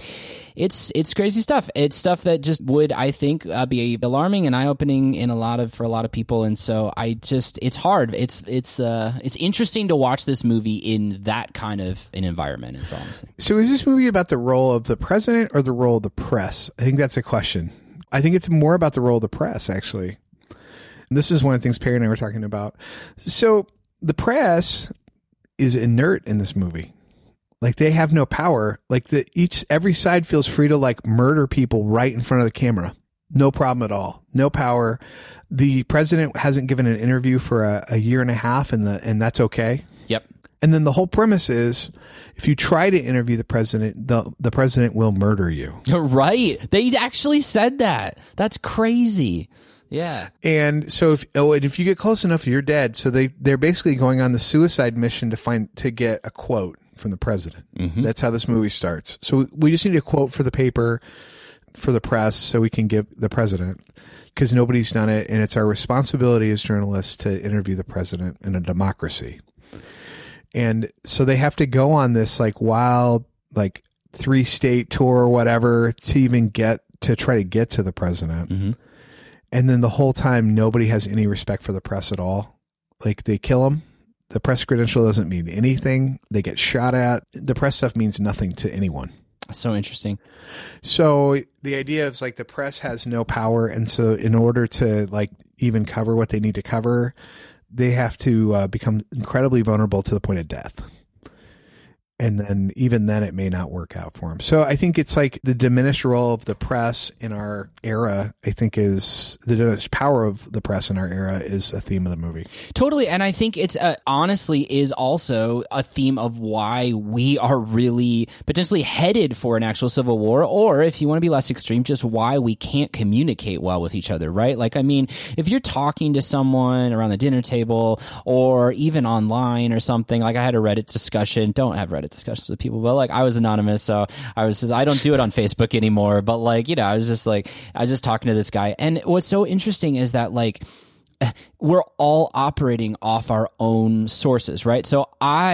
it's crazy stuff. It's stuff that just would, I think, be alarming and eye-opening for a lot of people. And so it's hard. It's interesting to watch this movie in that kind of an environment, is all I'm saying. So is this movie about the role of the president or the role of the press? I think that's a question. I think it's more about the role of the press, actually. And this is one of the things Perry and I were talking about. So the press is inert in this movie. Like, they have no power. Like, every side feels free to like murder people right in front of the camera. No problem at all. No power. The president hasn't given an interview for a year and a half, and that's okay. Yep. And then the whole premise is, if you try to interview the president, the president will murder you. Right. They actually said that. That's crazy. Yeah. And so if you get close enough, you're dead. So they're basically going on the suicide mission to get a quote from the president. Mm-hmm. That's how this movie starts. So we just need a quote for the paper, for the press, so we can give the president, because nobody's done it. And it's our responsibility as journalists to interview the president in a democracy. And so they have to go on this like wild, like 3-state tour or whatever to even try to get to the president. Mm-hmm. And then the whole time, nobody has any respect for the press at all. Like, they kill them. The press credential doesn't mean anything. They get shot at. The press stuff means nothing to anyone. So interesting. So the idea is like the press has no power. And so in order to like even cover what they need to cover, they have to become incredibly vulnerable to the point of death. And then even then it may not work out for them. So I think it's like the diminished role of the press in our era, I think, is the diminished power of the press in our era is a theme of the movie. Totally. And I think it's honestly is also a theme of why we are really potentially headed for an actual civil war, or if you want to be less extreme, just why we can't communicate well with each other, right? Like, I mean, if you're talking to someone around the dinner table or even online or something, like I had a Reddit discussion, don't have Reddit discussions with people, but like I was anonymous, so I don't do it on Facebook anymore, but like, you know, I was just talking to this guy, and what's so interesting is that like we're all operating off our own sources, right? So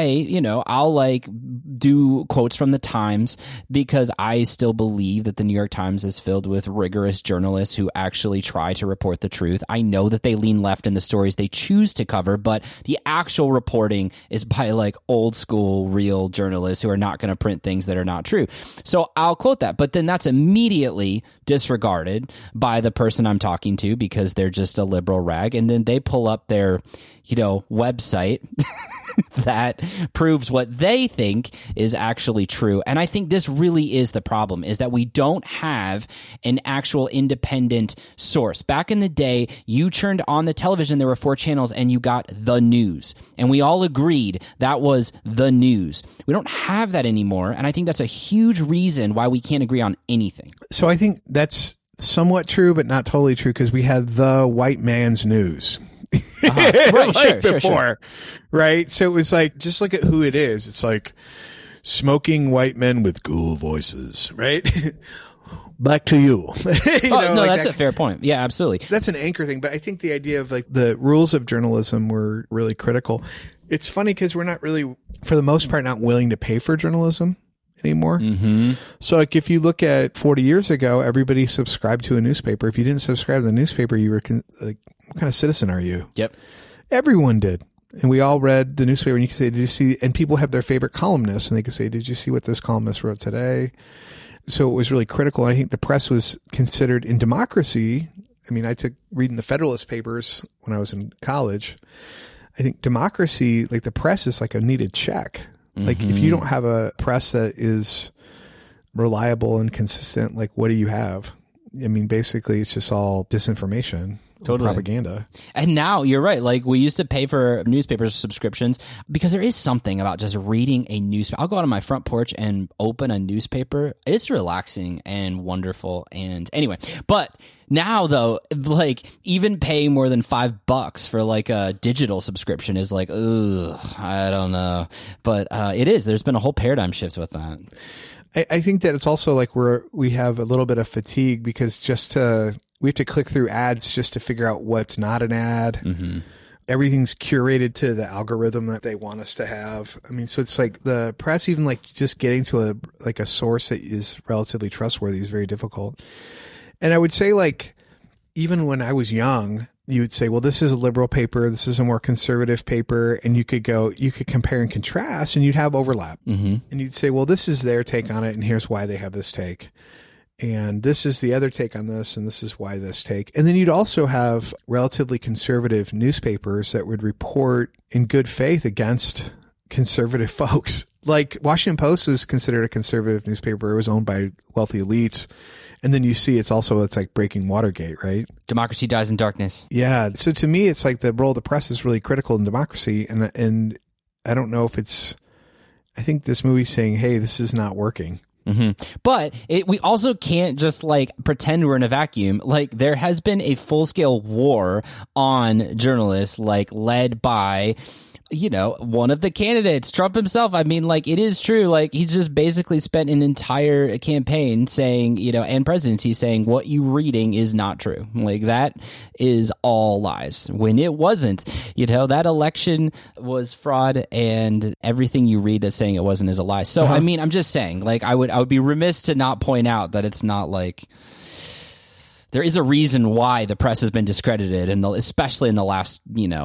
I'll like do quotes from the Times because I still believe that the New York Times is filled with rigorous journalists who actually try to report the truth. I know that they lean left in the stories they choose to cover, but the actual reporting is by like old school, real journalists who are not going to print things that are not true. So I'll quote that, but then that's immediately disregarded by the person I'm talking to because they're just a liberal rag. And then they pull up their, website that proves what they think is actually true. And I think this really is the problem, is that we don't have an actual independent source. Back in the day, you turned on the television, there were 4 channels, and you got the news. And we all agreed that was the news. We don't have that anymore. And I think that's a huge reason why we can't agree on anything. So I think that's somewhat true, but not totally true, because we had the white man's news. Right, like sure, before, sure. Right? So it was like, just look at who it is. It's like smoking white men with cool voices, right? Back to you. That's a fair point. Yeah, absolutely. That's an anchor thing. But I think the idea of like the rules of journalism were really critical. It's funny because we're not really, for the most part, not willing to pay for journalism anymore. Mm-hmm. So like if you look at 40 years ago, everybody subscribed to a newspaper. If you didn't subscribe to the newspaper, you were like, what kind of citizen are you? Yep. Everyone did. And we all read the newspaper, and you could say, did you see, and people have their favorite columnists, and they could say, did you see what this columnist wrote today? So it was really critical. I think the press was considered in democracy. I mean, I took reading the Federalist Papers when I was in college. I think democracy, like the press is like a needed check. Like if you don't have a press that is reliable and consistent, like what do you have? I mean, basically it's just all disinformation. Totally. Propaganda. And now you're right. Like we used to pay for newspaper subscriptions because there is something about just reading a newspaper. I'll go out on my front porch and open a newspaper. It's relaxing and wonderful. And anyway, but now though, like even paying more than $5 for like a digital subscription is like, ugh, I don't know. But it is. There's been a whole paradigm shift with that. I think that it's also like we have a little bit of fatigue because we have to click through ads just to figure out what's not an ad. Mm-hmm. Everything's curated to the algorithm that they want us to have. I mean, so it's like the press, even like just getting to a source that is relatively trustworthy is very difficult. And I would say like, even when I was young, you would say, well, this is a liberal paper. This is a more conservative paper. And you could compare and contrast and you'd have overlap. Mm-hmm. And you'd say, well, this is their take on it. And here's why they have this take. And this is the other take on this, and this is why this take. And then you'd also have relatively conservative newspapers that would report in good faith against conservative folks. like Washington Post was considered a conservative newspaper. It was owned by wealthy elites. And then you see it's like breaking Watergate, right? Democracy dies in darkness. Yeah. So to me, it's like the role of the press is really critical in democracy. And I don't know if I think this movie's saying, hey, this is not working. Mm-hmm. But we also can't just like pretend we're in a vacuum. Like there has been a full-scale war on journalists, like led by, you know, one of the candidates, Trump himself. I mean, like, it is true. Like, he's just basically spent an entire campaign saying, you know, and presidency saying what you reading is not true. Like, that is all lies when it wasn't. You know, that election was fraud, and everything you read that's saying it wasn't is a lie. So, I mean, I'm just saying, like, I would be remiss to not point out that it's not like. There is a reason why the press has been discredited, and especially in the last,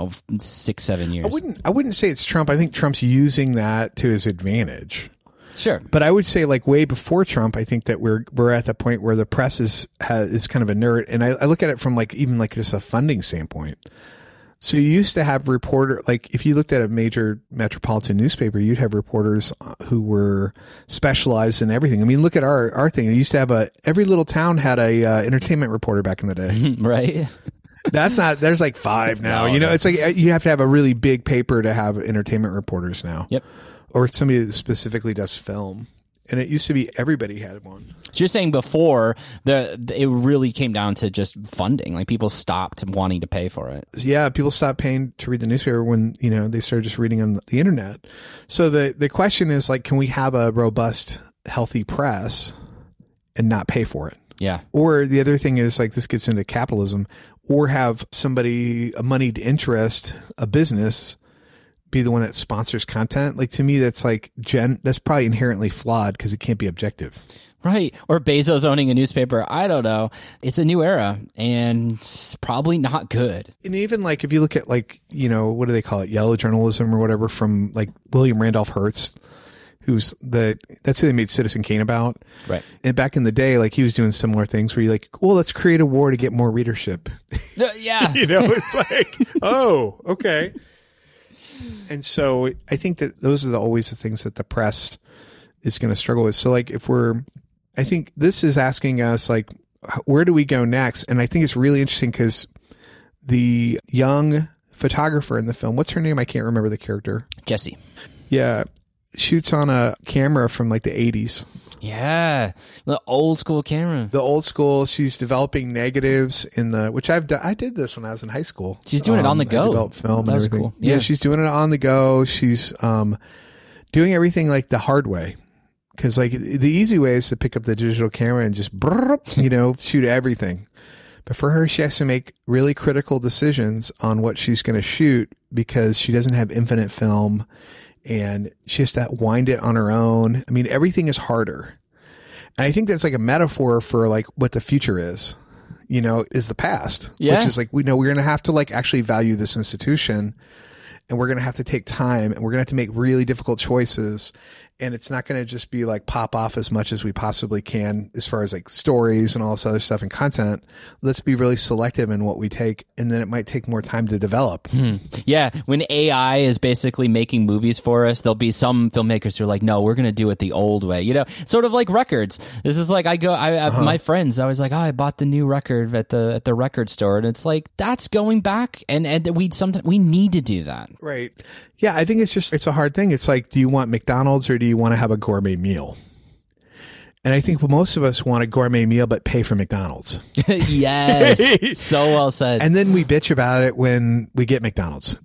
6-7 years. I wouldn't say it's Trump. I think Trump's using that to his advantage. Sure, but I would say, like, way before Trump, I think that we're at the point where the press is kind of inert, and I look at it from even just a funding standpoint. So you used to have if you looked at a major metropolitan newspaper, you'd have reporters who were specialized in everything. I mean, look at our thing. It used to have every little town had a entertainment reporter back in the day. Right. There's like 5 now. It's like you have to have a really big paper to have entertainment reporters now. Yep. Or somebody that specifically does film. And it used to be everybody had one. So you're saying before it really came down to just funding, like people stopped wanting to pay for it. Yeah, people stopped paying to read the newspaper when they started just reading on the internet. So the question is, like, can we have a robust, healthy press and not pay for it? Yeah. Or the other thing is, like, this gets into capitalism, or have somebody, a moneyed interest, a business, be the one that sponsors content. Like, to me, that's that's probably inherently flawed because it can't be objective. Right. Or Bezos owning a newspaper. I don't know. It's a new era, and it's probably not good. And even if you look at what do they call it? Yellow journalism or whatever, from William Randolph Hearst, that's who they made Citizen Kane about. Right. And back in the day, he was doing similar things where you're like, well, let's create a war to get more readership. Yeah. It's like, oh, okay. And so I think that those are always the things that the press is going to struggle with. So I think this is asking us, where do we go next? And I think it's really interesting because the young photographer in the film, what's her name? I can't remember the character. Jessie. Yeah. Shoots on a camera from the 80s. Yeah, the old school camera. The old school. She's developing negatives which I've done. I did this when I was in high school. She's doing it on the go. I developed film and everything. Cool. Yeah, she's doing it on the go. She's doing everything the hard way. Because the easy way is to pick up the digital camera and just shoot everything. But for her, she has to make really critical decisions on what she's going to shoot because she doesn't have infinite film. And she has to wind it on her own. I mean, everything is harder. And I think that's a metaphor for what the future is the past. Yeah. Which is we know we're going to have to actually value this institution, and we're going to have to take time, and we're going to have to make really difficult choices. And it's not going to just be pop off as much as we possibly can as far as stories and all this other stuff and content. Let's be really selective in what we take, and then it might take more time to develop. Yeah. When AI is basically making movies for us, there'll be some filmmakers who are like, no, we're going to do it the old way. Sort of like records. This is my friends, I was like, oh, I bought the new record at the record store. And it's that's going back. And we need to do that. Right. Yeah, I think it's a hard thing. It's do you want McDonald's or do you want to have a gourmet meal? And I think most of us want a gourmet meal but pay for McDonald's. Yes. So well said. And then we bitch about it when we get McDonald's.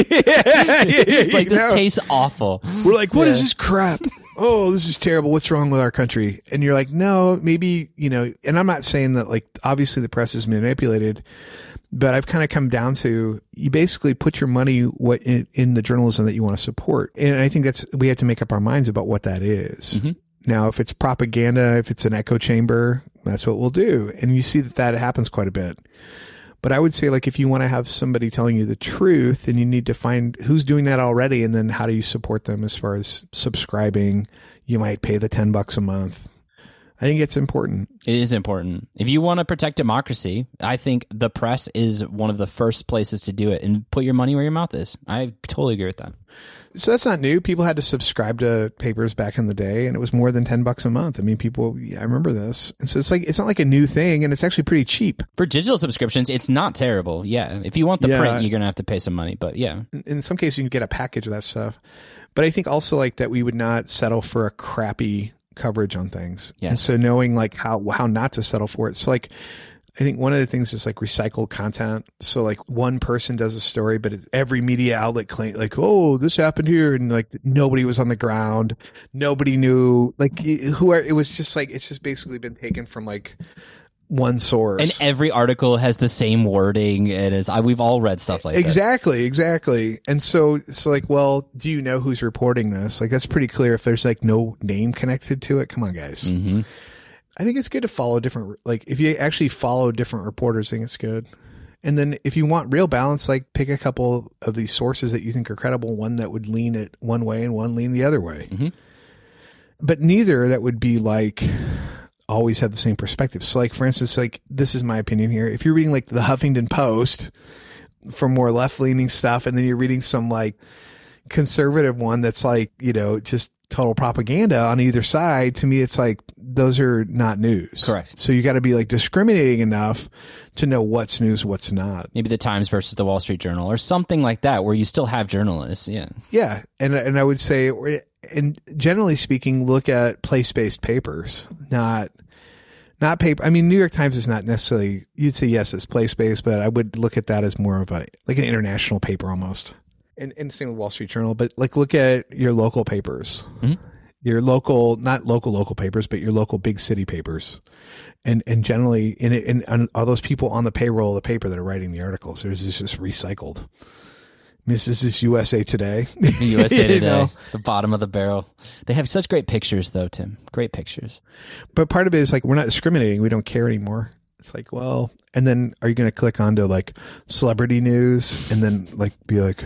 This tastes awful. We're like, what is this crap? Oh, this is terrible. What's wrong with our country? And you're like, no, maybe, and I'm not saying that obviously the press is manipulated, but I've kind of come down to, you basically put your money in the journalism that you want to support. And I think we have to make up our minds about what that is. Mm-hmm. Now, if it's propaganda, if it's an echo chamber, that's what we'll do. And you see that happens quite a bit. But I would say, if you want to have somebody telling you the truth, then you need to find who's doing that already, and then how do you support them as far as subscribing. You might pay the $10 a month. I think it's important. It is important. If you want to protect democracy, I think the press is one of the first places to do it, and put your money where your mouth is. I totally agree with that. So that's not new. People had to subscribe to papers back in the day, and it was more than $10 a month. I mean, I remember this. And so it's not like a new thing, and it's actually pretty cheap. For digital subscriptions, it's not terrible. Yeah. If you want the print, you're going to have to pay some money, but yeah. In some cases, you can get a package of that stuff. But I think also like that we would not settle for a crappy coverage on things. Yes. And so knowing like how not to settle for it. So like, I think one of the things is like recycled content. So like one person does a story, but every media outlet claim like, oh, this happened here. And like nobody was on the ground. Nobody knew like it was just like, it's just basically been taken from like one source. And every article has the same wording. We've all read stuff like that. Exactly. And so it's like, well, do you know who's reporting this? Like, that's pretty clear if there's like no name connected to it. Come on, guys. Mm-hmm. I think it's good to follow different, like if you actually follow different reporters, I think it's good. And then if you want real balance, like pick a couple of these sources that you think are credible, one that would lean it one way and one lean the other way. Mm-hmm. But neither that would be like always have the same perspective. So like, for instance, like this is my opinion here. If you're reading like the Huffington Post for more left leaning stuff, and then you're reading some like conservative one that's like, just total propaganda on either side, to me, it's like, those are not news. Correct. So you got to be like discriminating enough to know what's news, what's not. Maybe the Times versus the Wall Street Journal or something like that, where you still have journalists. Yeah. Yeah. And I would say, and generally speaking, look at place-based papers, not paper. I mean, New York Times is not necessarily, you'd say, yes, it's place-based, but I would look at that as more of like an international paper almost. And same with Wall Street Journal, but like look at your local papers, your local, not local papers, but your local big city papers. And generally and are those people on the payroll of the paper that are writing the articles, or is this just recycled? This is USA Today. USA Today, the bottom of the barrel. They have such great pictures, though, Tim. Great pictures. But part of it is like, we're not discriminating. We don't care anymore. It's like, well, and then are you going to click onto like celebrity news and then like be like,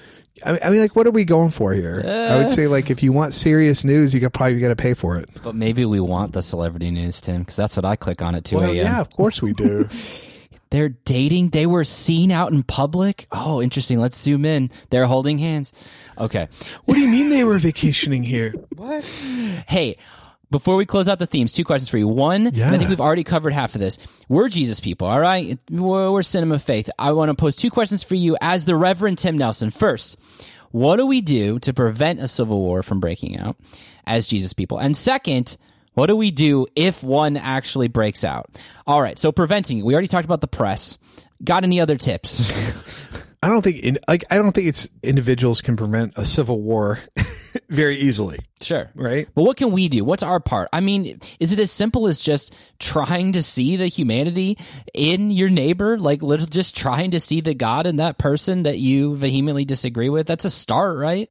I mean, like, what are we going for here? I would say like, if you want serious news, you probably got to pay for it. But maybe we want the celebrity news, Tim, because that's what I click on at 2 a.m. Yeah, of course we do. They're dating. They were seen out in public. Oh, interesting. Let's zoom in. They're holding hands. Okay. What do you mean they were vacationing here? What? Hey, before we close out the themes, 2 questions for you. One, and I think we've already covered half of this. We're Jesus people, all right? We're Cinema Faith. I want to pose 2 questions for you as the Reverend Tim Nelson. First, what do we do to prevent a civil war from breaking out as Jesus people? And second, what do we do if one actually breaks out? All right, so preventing it. We already talked about the press. Got any other tips? I don't think it's individuals can prevent a civil war very easily. Sure. Right? But what can we do? What's our part? I mean, is it as simple as just trying to see the humanity in your neighbor? Like just trying to see the God in that person that you vehemently disagree with? That's a start, right?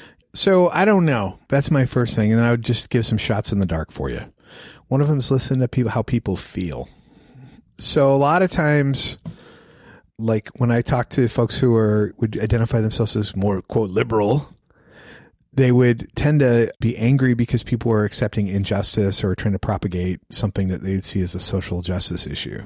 So I don't know. That's my first thing. And then I would just give some shots in the dark for you. One of them is listen to how people feel. So a lot of times, like when I talk to folks who would identify themselves as more, quote, liberal, they would tend to be angry because people are accepting injustice or trying to propagate something that they'd see as a social justice issue.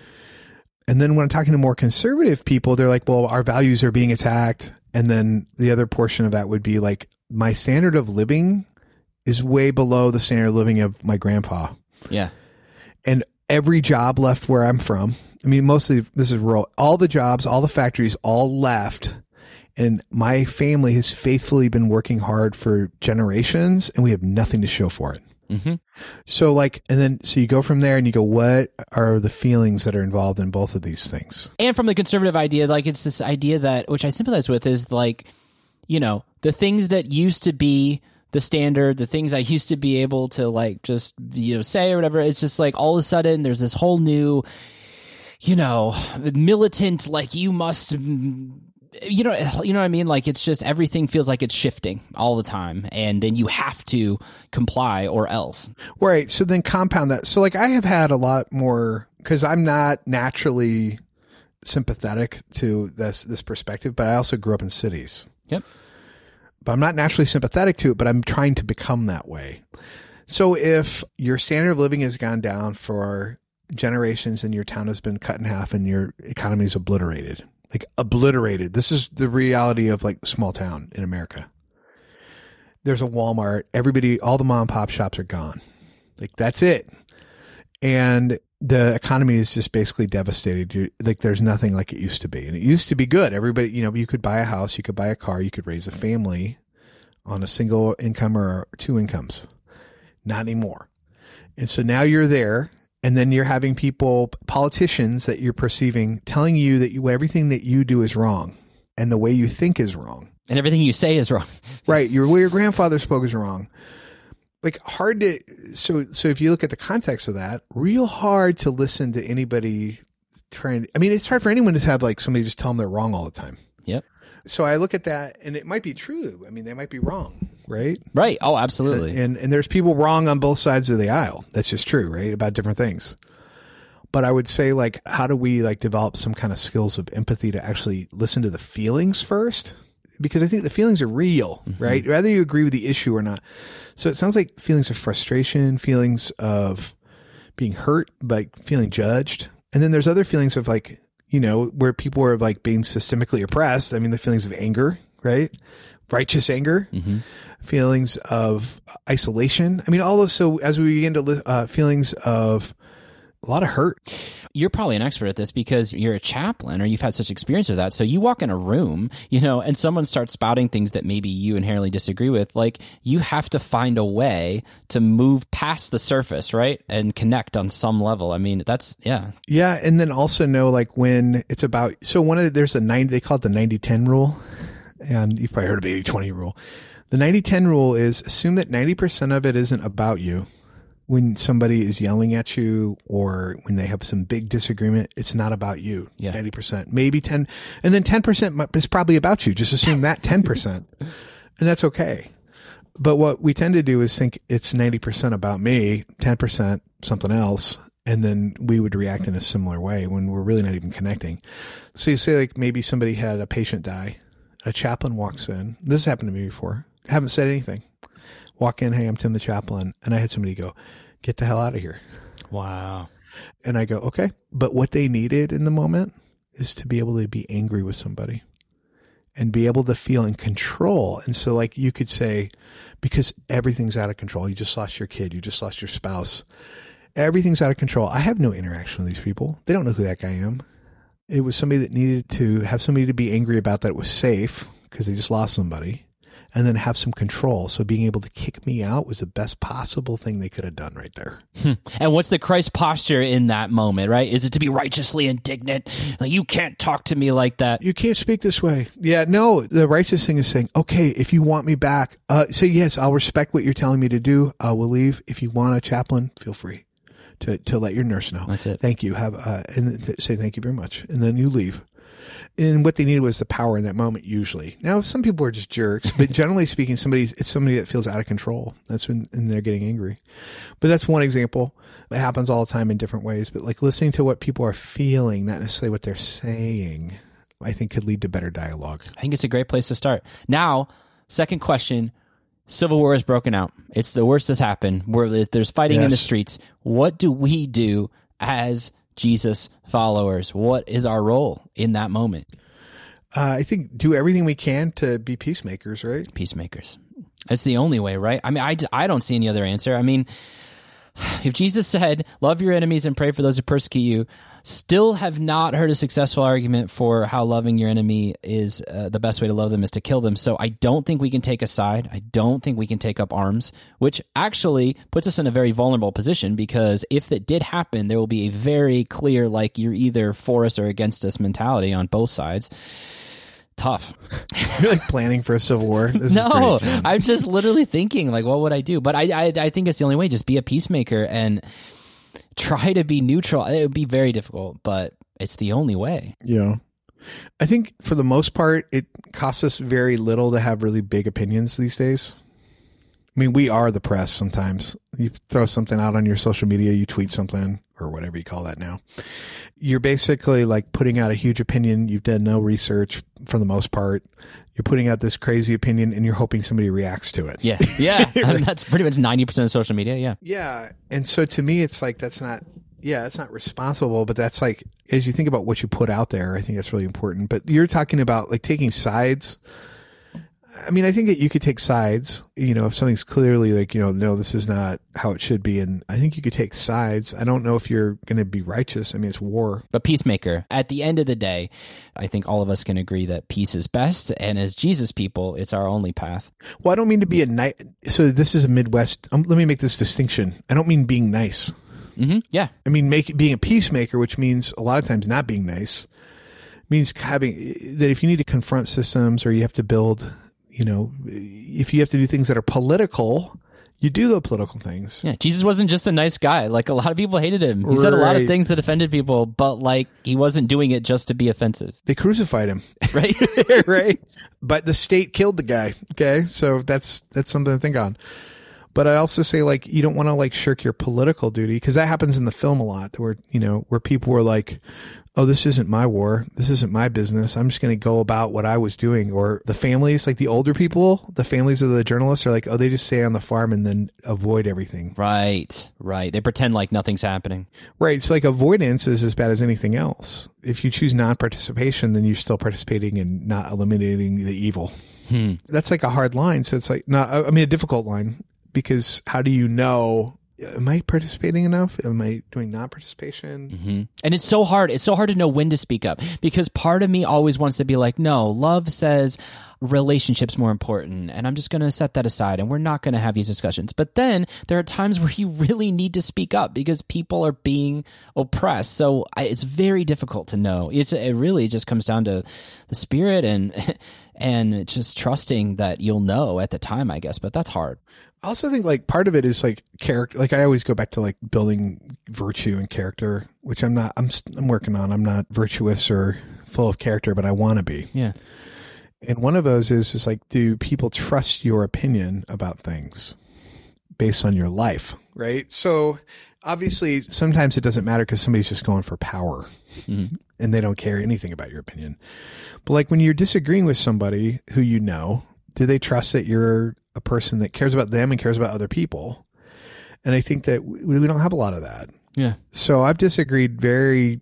And then when I'm talking to more conservative people, they're like, well, our values are being attacked. And then the other portion of that would be like, my standard of living is way below the standard of living of my grandpa. Yeah. And every job left where I'm from. I mean, mostly this is rural. All the jobs, all the factories, all left. And my family has faithfully been working hard for generations, and we have nothing to show for it. Mm-hmm. So so you go from there and you go, what are the feelings that are involved in both of these things? And from the conservative idea, like it's this idea that, which I sympathize with, is like, the things that used to be the standard, the things I used to be able to like just, say or whatever, it's just like all of a sudden there's this whole new, militant, like you must... You know what I mean? Like it's just everything feels like it's shifting all the time, and then you have to comply or else. Right. So then compound that. So like I have had a lot more, because I'm not naturally sympathetic to this perspective, but I also grew up in cities. Yep. But I'm not naturally sympathetic to it, but I'm trying to become that way. So if your standard of living has gone down for generations and your town has been cut in half and your economy is obliterated, like obliterated. This is the reality of like small town in America. There's a Walmart. Everybody, all the mom and pop shops are gone. Like that's it. And the economy is just basically devastated. Like there's nothing like it used to be. And it used to be good. Everybody, you could buy a house, you could buy a car, you could raise a family on a single income or two incomes. Not anymore. And so now you're there. And then you're having politicians that you're perceiving, telling you that everything that you do is wrong and the way you think is wrong. And everything you say is wrong. Right. The way your grandfather spoke is wrong. Like hard to, so if you look at the context of that, real hard to listen to anybody it's hard for anyone to have like somebody just tell them they're wrong all the time. Yep. So I look at that and it might be true. I mean, they might be wrong, right? Right. Oh, absolutely. And there's people wrong on both sides of the aisle. That's just true, right? About different things. But I would say like, how do we like develop some kind of skills of empathy to actually listen to the feelings first? Because I think the feelings are real, right? Whether you agree with the issue or not. So it sounds like feelings of frustration, feelings of being hurt, like feeling judged. And then there's other feelings of like, where people are like being systemically oppressed. I mean, the feelings of anger, right? Righteous anger, feelings of isolation. I mean, all those. So as we begin to feelings of a lot of hurt. You're probably an expert at this because you're a chaplain or you've had such experience with that. So you walk in a room, and someone starts spouting things that maybe you inherently disagree with. Like you have to find a way to move past the surface, right? And connect on some level. I mean, that's, yeah. Yeah. And then also know like when it's about, so there's they call it the 90-10 rule. And you've probably heard of 80-20 rule. The 90-10 rule is assume that 90% of it isn't about you. When somebody is yelling at you or when they have some big disagreement, it's not about you. Yeah. 90%, maybe 10. And then 10% is probably about you. Just assume that 10%. And that's okay. But what we tend to do is think it's 90% about me, 10% something else. And then we would react in a similar way when we're really not even connecting. So you say like maybe somebody had a patient die. A chaplain walks in. This has happened to me before. I haven't said anything. Walk in, hey, I'm Tim the chaplain. And I had somebody go, get the hell out of here. Wow. And I go, okay. But what they needed in the moment is to be able to be angry with somebody and be able to feel in control. And so like you could say, because everything's out of control. You just lost your kid. You just lost your spouse. Everything's out of control. I have no interaction with these people. They don't know who that guy am. It was somebody that needed to have somebody to be angry about that was safe because they just lost somebody. And then have some control. So being able to kick me out was the best possible thing they could have done right there. And what's the Christ posture in that moment, right? Is it to be righteously indignant? Like, you can't talk to me like that. You can't speak this way. Yeah, no, the righteous thing is saying, okay, if you want me back, say, yes, I'll respect what you're telling me to do. I will leave. If you want a chaplain, feel free to let your nurse know. That's it. Thank you. And say thank you very much. And then you leave. And what they needed was the power in that moment, usually. Now, some people are just jerks, but generally speaking, it's somebody that feels out of control. That's when they're getting angry. But that's one example. It happens all the time in different ways. But like listening to what people are feeling, not necessarily what they're saying, I think could lead to better dialogue. I think it's a great place to start. Now, second question. Civil war has broken out. It's the worst that's happened. There's fighting in the streets. What do we do as Jesus followers? What is our role in that moment? I think do everything we can to be peacemakers, right? Peacemakers. That's the only way, right? I mean, I don't see any other answer. I mean, if Jesus said, love your enemies and pray for those who persecute you, still have not heard a successful argument for how loving your enemy is the best way to love them is to kill them. So I don't think we can take a side. I don't think we can take up arms, which actually puts us in a very vulnerable position because if it did happen, there will be a very clear, like you're either for us or against us mentality on both sides. Tough. You're like planning for a civil war. This no, is great, I'm just literally thinking like, what would I do? But I think it's the only way. Just be a peacemaker and try to be neutral. It would be very difficult, but it's the only way. Yeah. I think for the most part, it costs us very little to have really big opinions these days. I mean, we are the press sometimes. You throw something out on your social media, you tweet something, or whatever you call that now. You're basically like putting out a huge opinion. You've done no research for the most part. You're putting out this crazy opinion and you're hoping somebody reacts to it. Yeah. Yeah. I mean, that's pretty much 90% of social media. Yeah. Yeah. And so to me, it's like, it's not responsible, but that's like, as you think about what you put out there, I think that's really important. But you're talking about like taking sides. I mean, I think that you could take sides, if something's clearly like, no, this is not how it should be. And I think you could take sides. I don't know if you're going to be righteous. I mean, it's war. But peacemaker, at the end of the day, I think all of us can agree that peace is best. And as Jesus people, it's our only path. Well, I don't mean to be so this is a Midwest. Let me make this distinction. I don't mean being nice. Mm-hmm. Yeah. I mean, being a peacemaker, which means a lot of times not being nice, means having that if you need to confront systems or you have to build, if you have to do things that are political, you do the political things. Yeah, Jesus wasn't just a nice guy. Like, a lot of people hated him. He said a lot of things that offended people, but like, he wasn't doing it just to be offensive. They crucified him. Right? Right. But the state killed the guy. Okay. So that's something to think on. But I also say, like, you don't want to like shirk your political duty, because that happens in the film a lot where people were like, oh, this isn't my war. This isn't my business. I'm just going to go about what I was doing. Or the families, like the older people, the families of the journalists are like, oh, they just stay on the farm and then avoid everything. Right. They pretend like nothing's happening. Right. So like avoidance is as bad as anything else. If you choose non-participation, then you're still participating in not eliminating the evil. That's like a hard line. So it's like, a difficult line, because how do you know? Am I participating enough? Am I doing non-participation? Mm-hmm. And it's so hard. It's so hard to know when to speak up, because part of me always wants to be like, no, love says relationship's more important, and I'm just going to set that aside, and we're not going to have these discussions. But then there are times where you really need to speak up because people are being oppressed. So it's very difficult to know. It really just comes down to the Spirit and just trusting that you'll know at the time, I guess. But that's hard. I also think like part of it is like character. Like I always go back to like building virtue and character, which I'm working on. I'm not virtuous or full of character, but I want to be. Yeah. And one of those is like, do people trust your opinion about things based on your life? Right. So obviously sometimes it doesn't matter because somebody's just going for power and they don't care anything about your opinion. But like when you're disagreeing with somebody who do they trust that you're a person that cares about them and cares about other people? And I think that we don't have a lot of that. Yeah. So I've disagreed very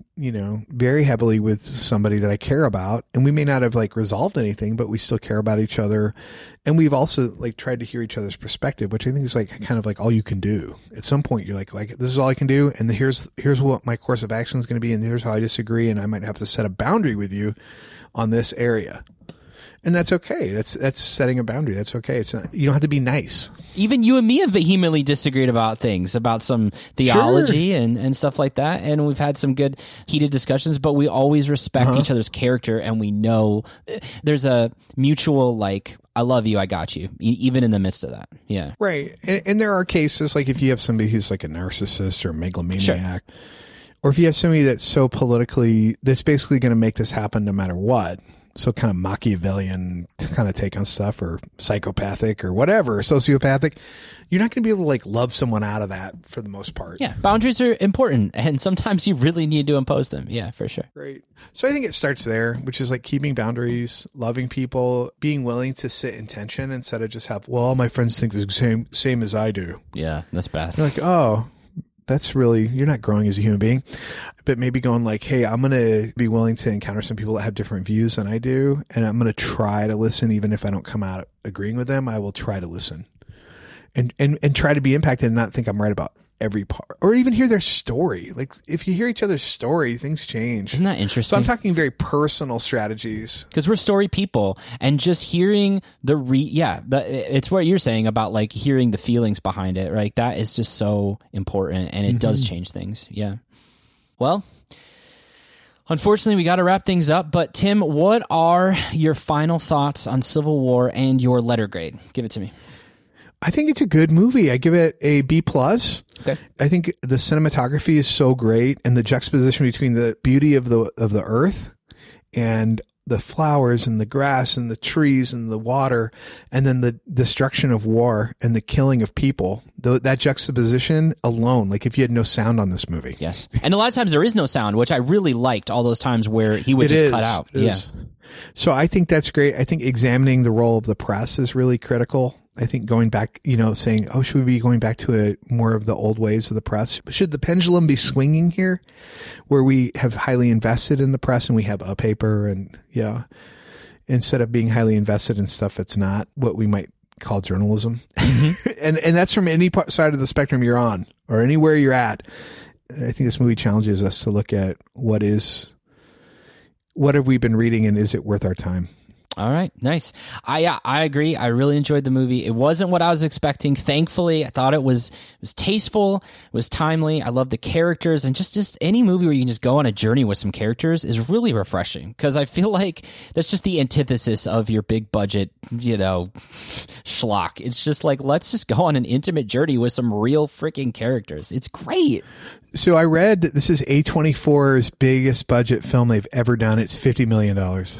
heavily with somebody that I care about, and we may not have like resolved anything, but we still care about each other. And we've also like tried to hear each other's perspective, which I think is like kind of like all you can do. At some point you're like, this is all I can do. And here's what my course of action is going to be. And here's how I disagree. And I might have to set a boundary with you on this area. And that's okay. That's setting a boundary. That's okay. It's not, you don't have to be nice. Even you and me have vehemently disagreed about things, about some theology and stuff like that. And we've had some good heated discussions, but we always respect each other's character. And we know there's a mutual, like, I love you, I got you, even in the midst of that. Yeah. Right. And there are cases like if you have somebody who's like a narcissist or a megalomaniac, or if you have somebody that's so that's basically going to make this happen no matter what. So kind of Machiavellian kind of take on stuff, or psychopathic or whatever, sociopathic. You're not going to be able to like love someone out of that for the most part. Yeah. Boundaries are important, and sometimes you really need to impose them. Yeah, for sure. Right. So I think it starts there, which is like keeping boundaries, loving people, being willing to sit in tension instead of just all my friends think the same as I do. Yeah, that's bad. You're like, oh, that's really, you're not growing as a human being. But maybe going like, hey, I'm going to be willing to encounter some people that have different views than I do. And I'm going to try to listen. Even if I don't come out agreeing with them, I will try to listen and try to be impacted and not think I'm right about every part, or even hear their story. Like if you hear each other's story, things change. Isn't that interesting? So I'm talking very personal strategies, because we're story people, and just hearing it's what you're saying about like hearing the feelings behind it, right? That is just so important, and it does change things. Yeah. Well, unfortunately, we got to wrap things up. But Tim, what are your final thoughts on Civil War and your letter grade? Give it to me. I think it's a good movie. I give it a B+. Okay. I think the cinematography is so great, and the juxtaposition between the beauty of the earth and the flowers and the grass and the trees and the water, and then the destruction of war and the killing of people. That juxtaposition alone, like if you had no sound on this movie. Yes. And a lot of times there is no sound, which I really liked, all those times where he would cut out. Yeah. So I think that's great. I think examining the role of the press is really critical. I think going back, saying, should we be going back to more of the old ways of the press? Should the pendulum be swinging here where we have highly invested in the press and we have a paper and instead of being highly invested in stuff that's not what we might call journalism. Mm-hmm. and that's from any side of the spectrum you're on or anywhere you're at. I think this movie challenges us to look at what have we been reading and is it worth our time? All right. Nice. I agree. I really enjoyed the movie. It wasn't what I was expecting. Thankfully, I thought it was tasteful. It was timely. I love the characters, and just any movie where you can just go on a journey with some characters is really refreshing, because I feel like that's just the antithesis of your big budget, schlock. It's just like, let's just go on an intimate journey with some real freaking characters. It's great. So I read that this is A24's biggest budget film they've ever done. It's $50 million.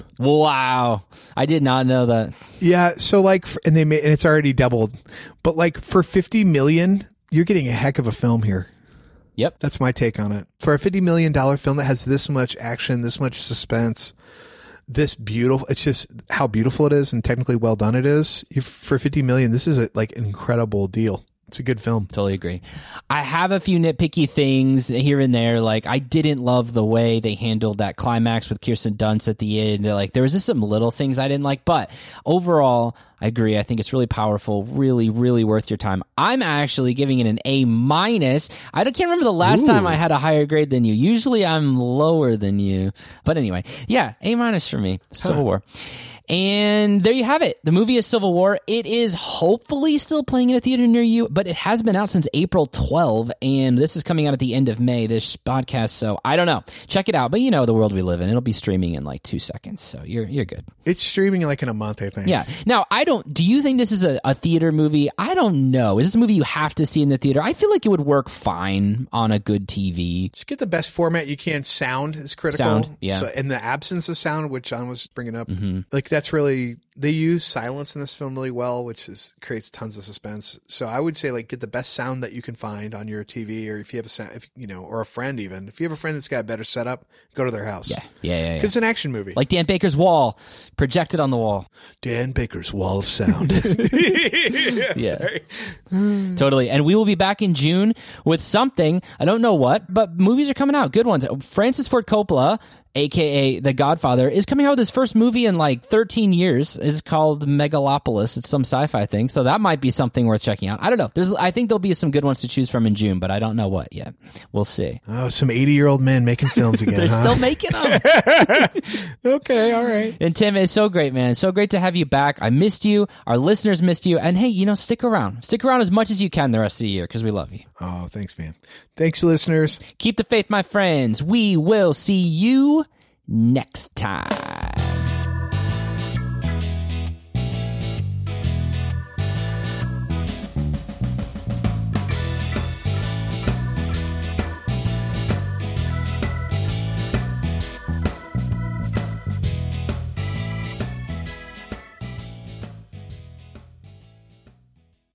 Wow. I did not know that. Yeah. So and it's already doubled, but for $50 million, you're getting a heck of a film here. Yep. That's my take on it. For a $50 million film that has this much action, this much suspense, this beautiful, it's just how beautiful it is and technically well done it is. For $50 million, this is an incredible deal. It's a good film. Totally agree. I have a few nitpicky things here and there. I didn't love the way they handled that climax with Kirsten Dunst at the end. There was just some little things I didn't like. But overall, I agree. I think it's really powerful, really, really worth your time. I'm actually giving it an A-. I can't remember the last time I had a higher grade than you. Usually I'm lower than you. But anyway, yeah, A- for me. Civil War. And there you have it. The movie is Civil War. It is hopefully still playing in a theater near you, but it has been out since April 12, and this is coming out at the end of May, this podcast, so I don't know. Check it out, but the world we live in. It'll be streaming in 2 seconds, so you're good. It's streaming in a month, I think. Yeah. Now, do you think this is a theater movie? I don't know. Is this a movie you have to see in the theater? I feel like it would work fine on a good TV. Just get the best format you can. Sound is critical. Sound, yeah. So in the absence of sound, which John was bringing up, that's really, they use silence in this film really well, which creates tons of suspense. So I would say get the best sound that you can find on your TV, or if you have or a friend even. If you have a friend that's got a better setup, go to their house. Yeah. Because it's an action movie. Like Dan Baker's Wall, projected on the wall. Dan Baker's Wall of Sound. Yeah. Sorry. Totally. And we will be back in June with something. I don't know what, but movies are coming out. Good ones. Francis Ford Coppola, a.k.a. The Godfather, is coming out with his first movie in 13 years. It's called Megalopolis. It's some sci-fi thing, so that might be something worth checking out. I don't know. I think there'll be some good ones to choose from in June, but I don't know what yet. We'll see. Oh, some 80-year-old men making films again. They're still making them. Okay, all right. And Tim, it's so great, man. So great to have you back. I missed you. Our listeners missed you. And hey, stick around. Stick around as much as you can the rest of the year, because we love you. Oh, thanks, man. Thanks, listeners. Keep the faith, my friends. We will see you next time.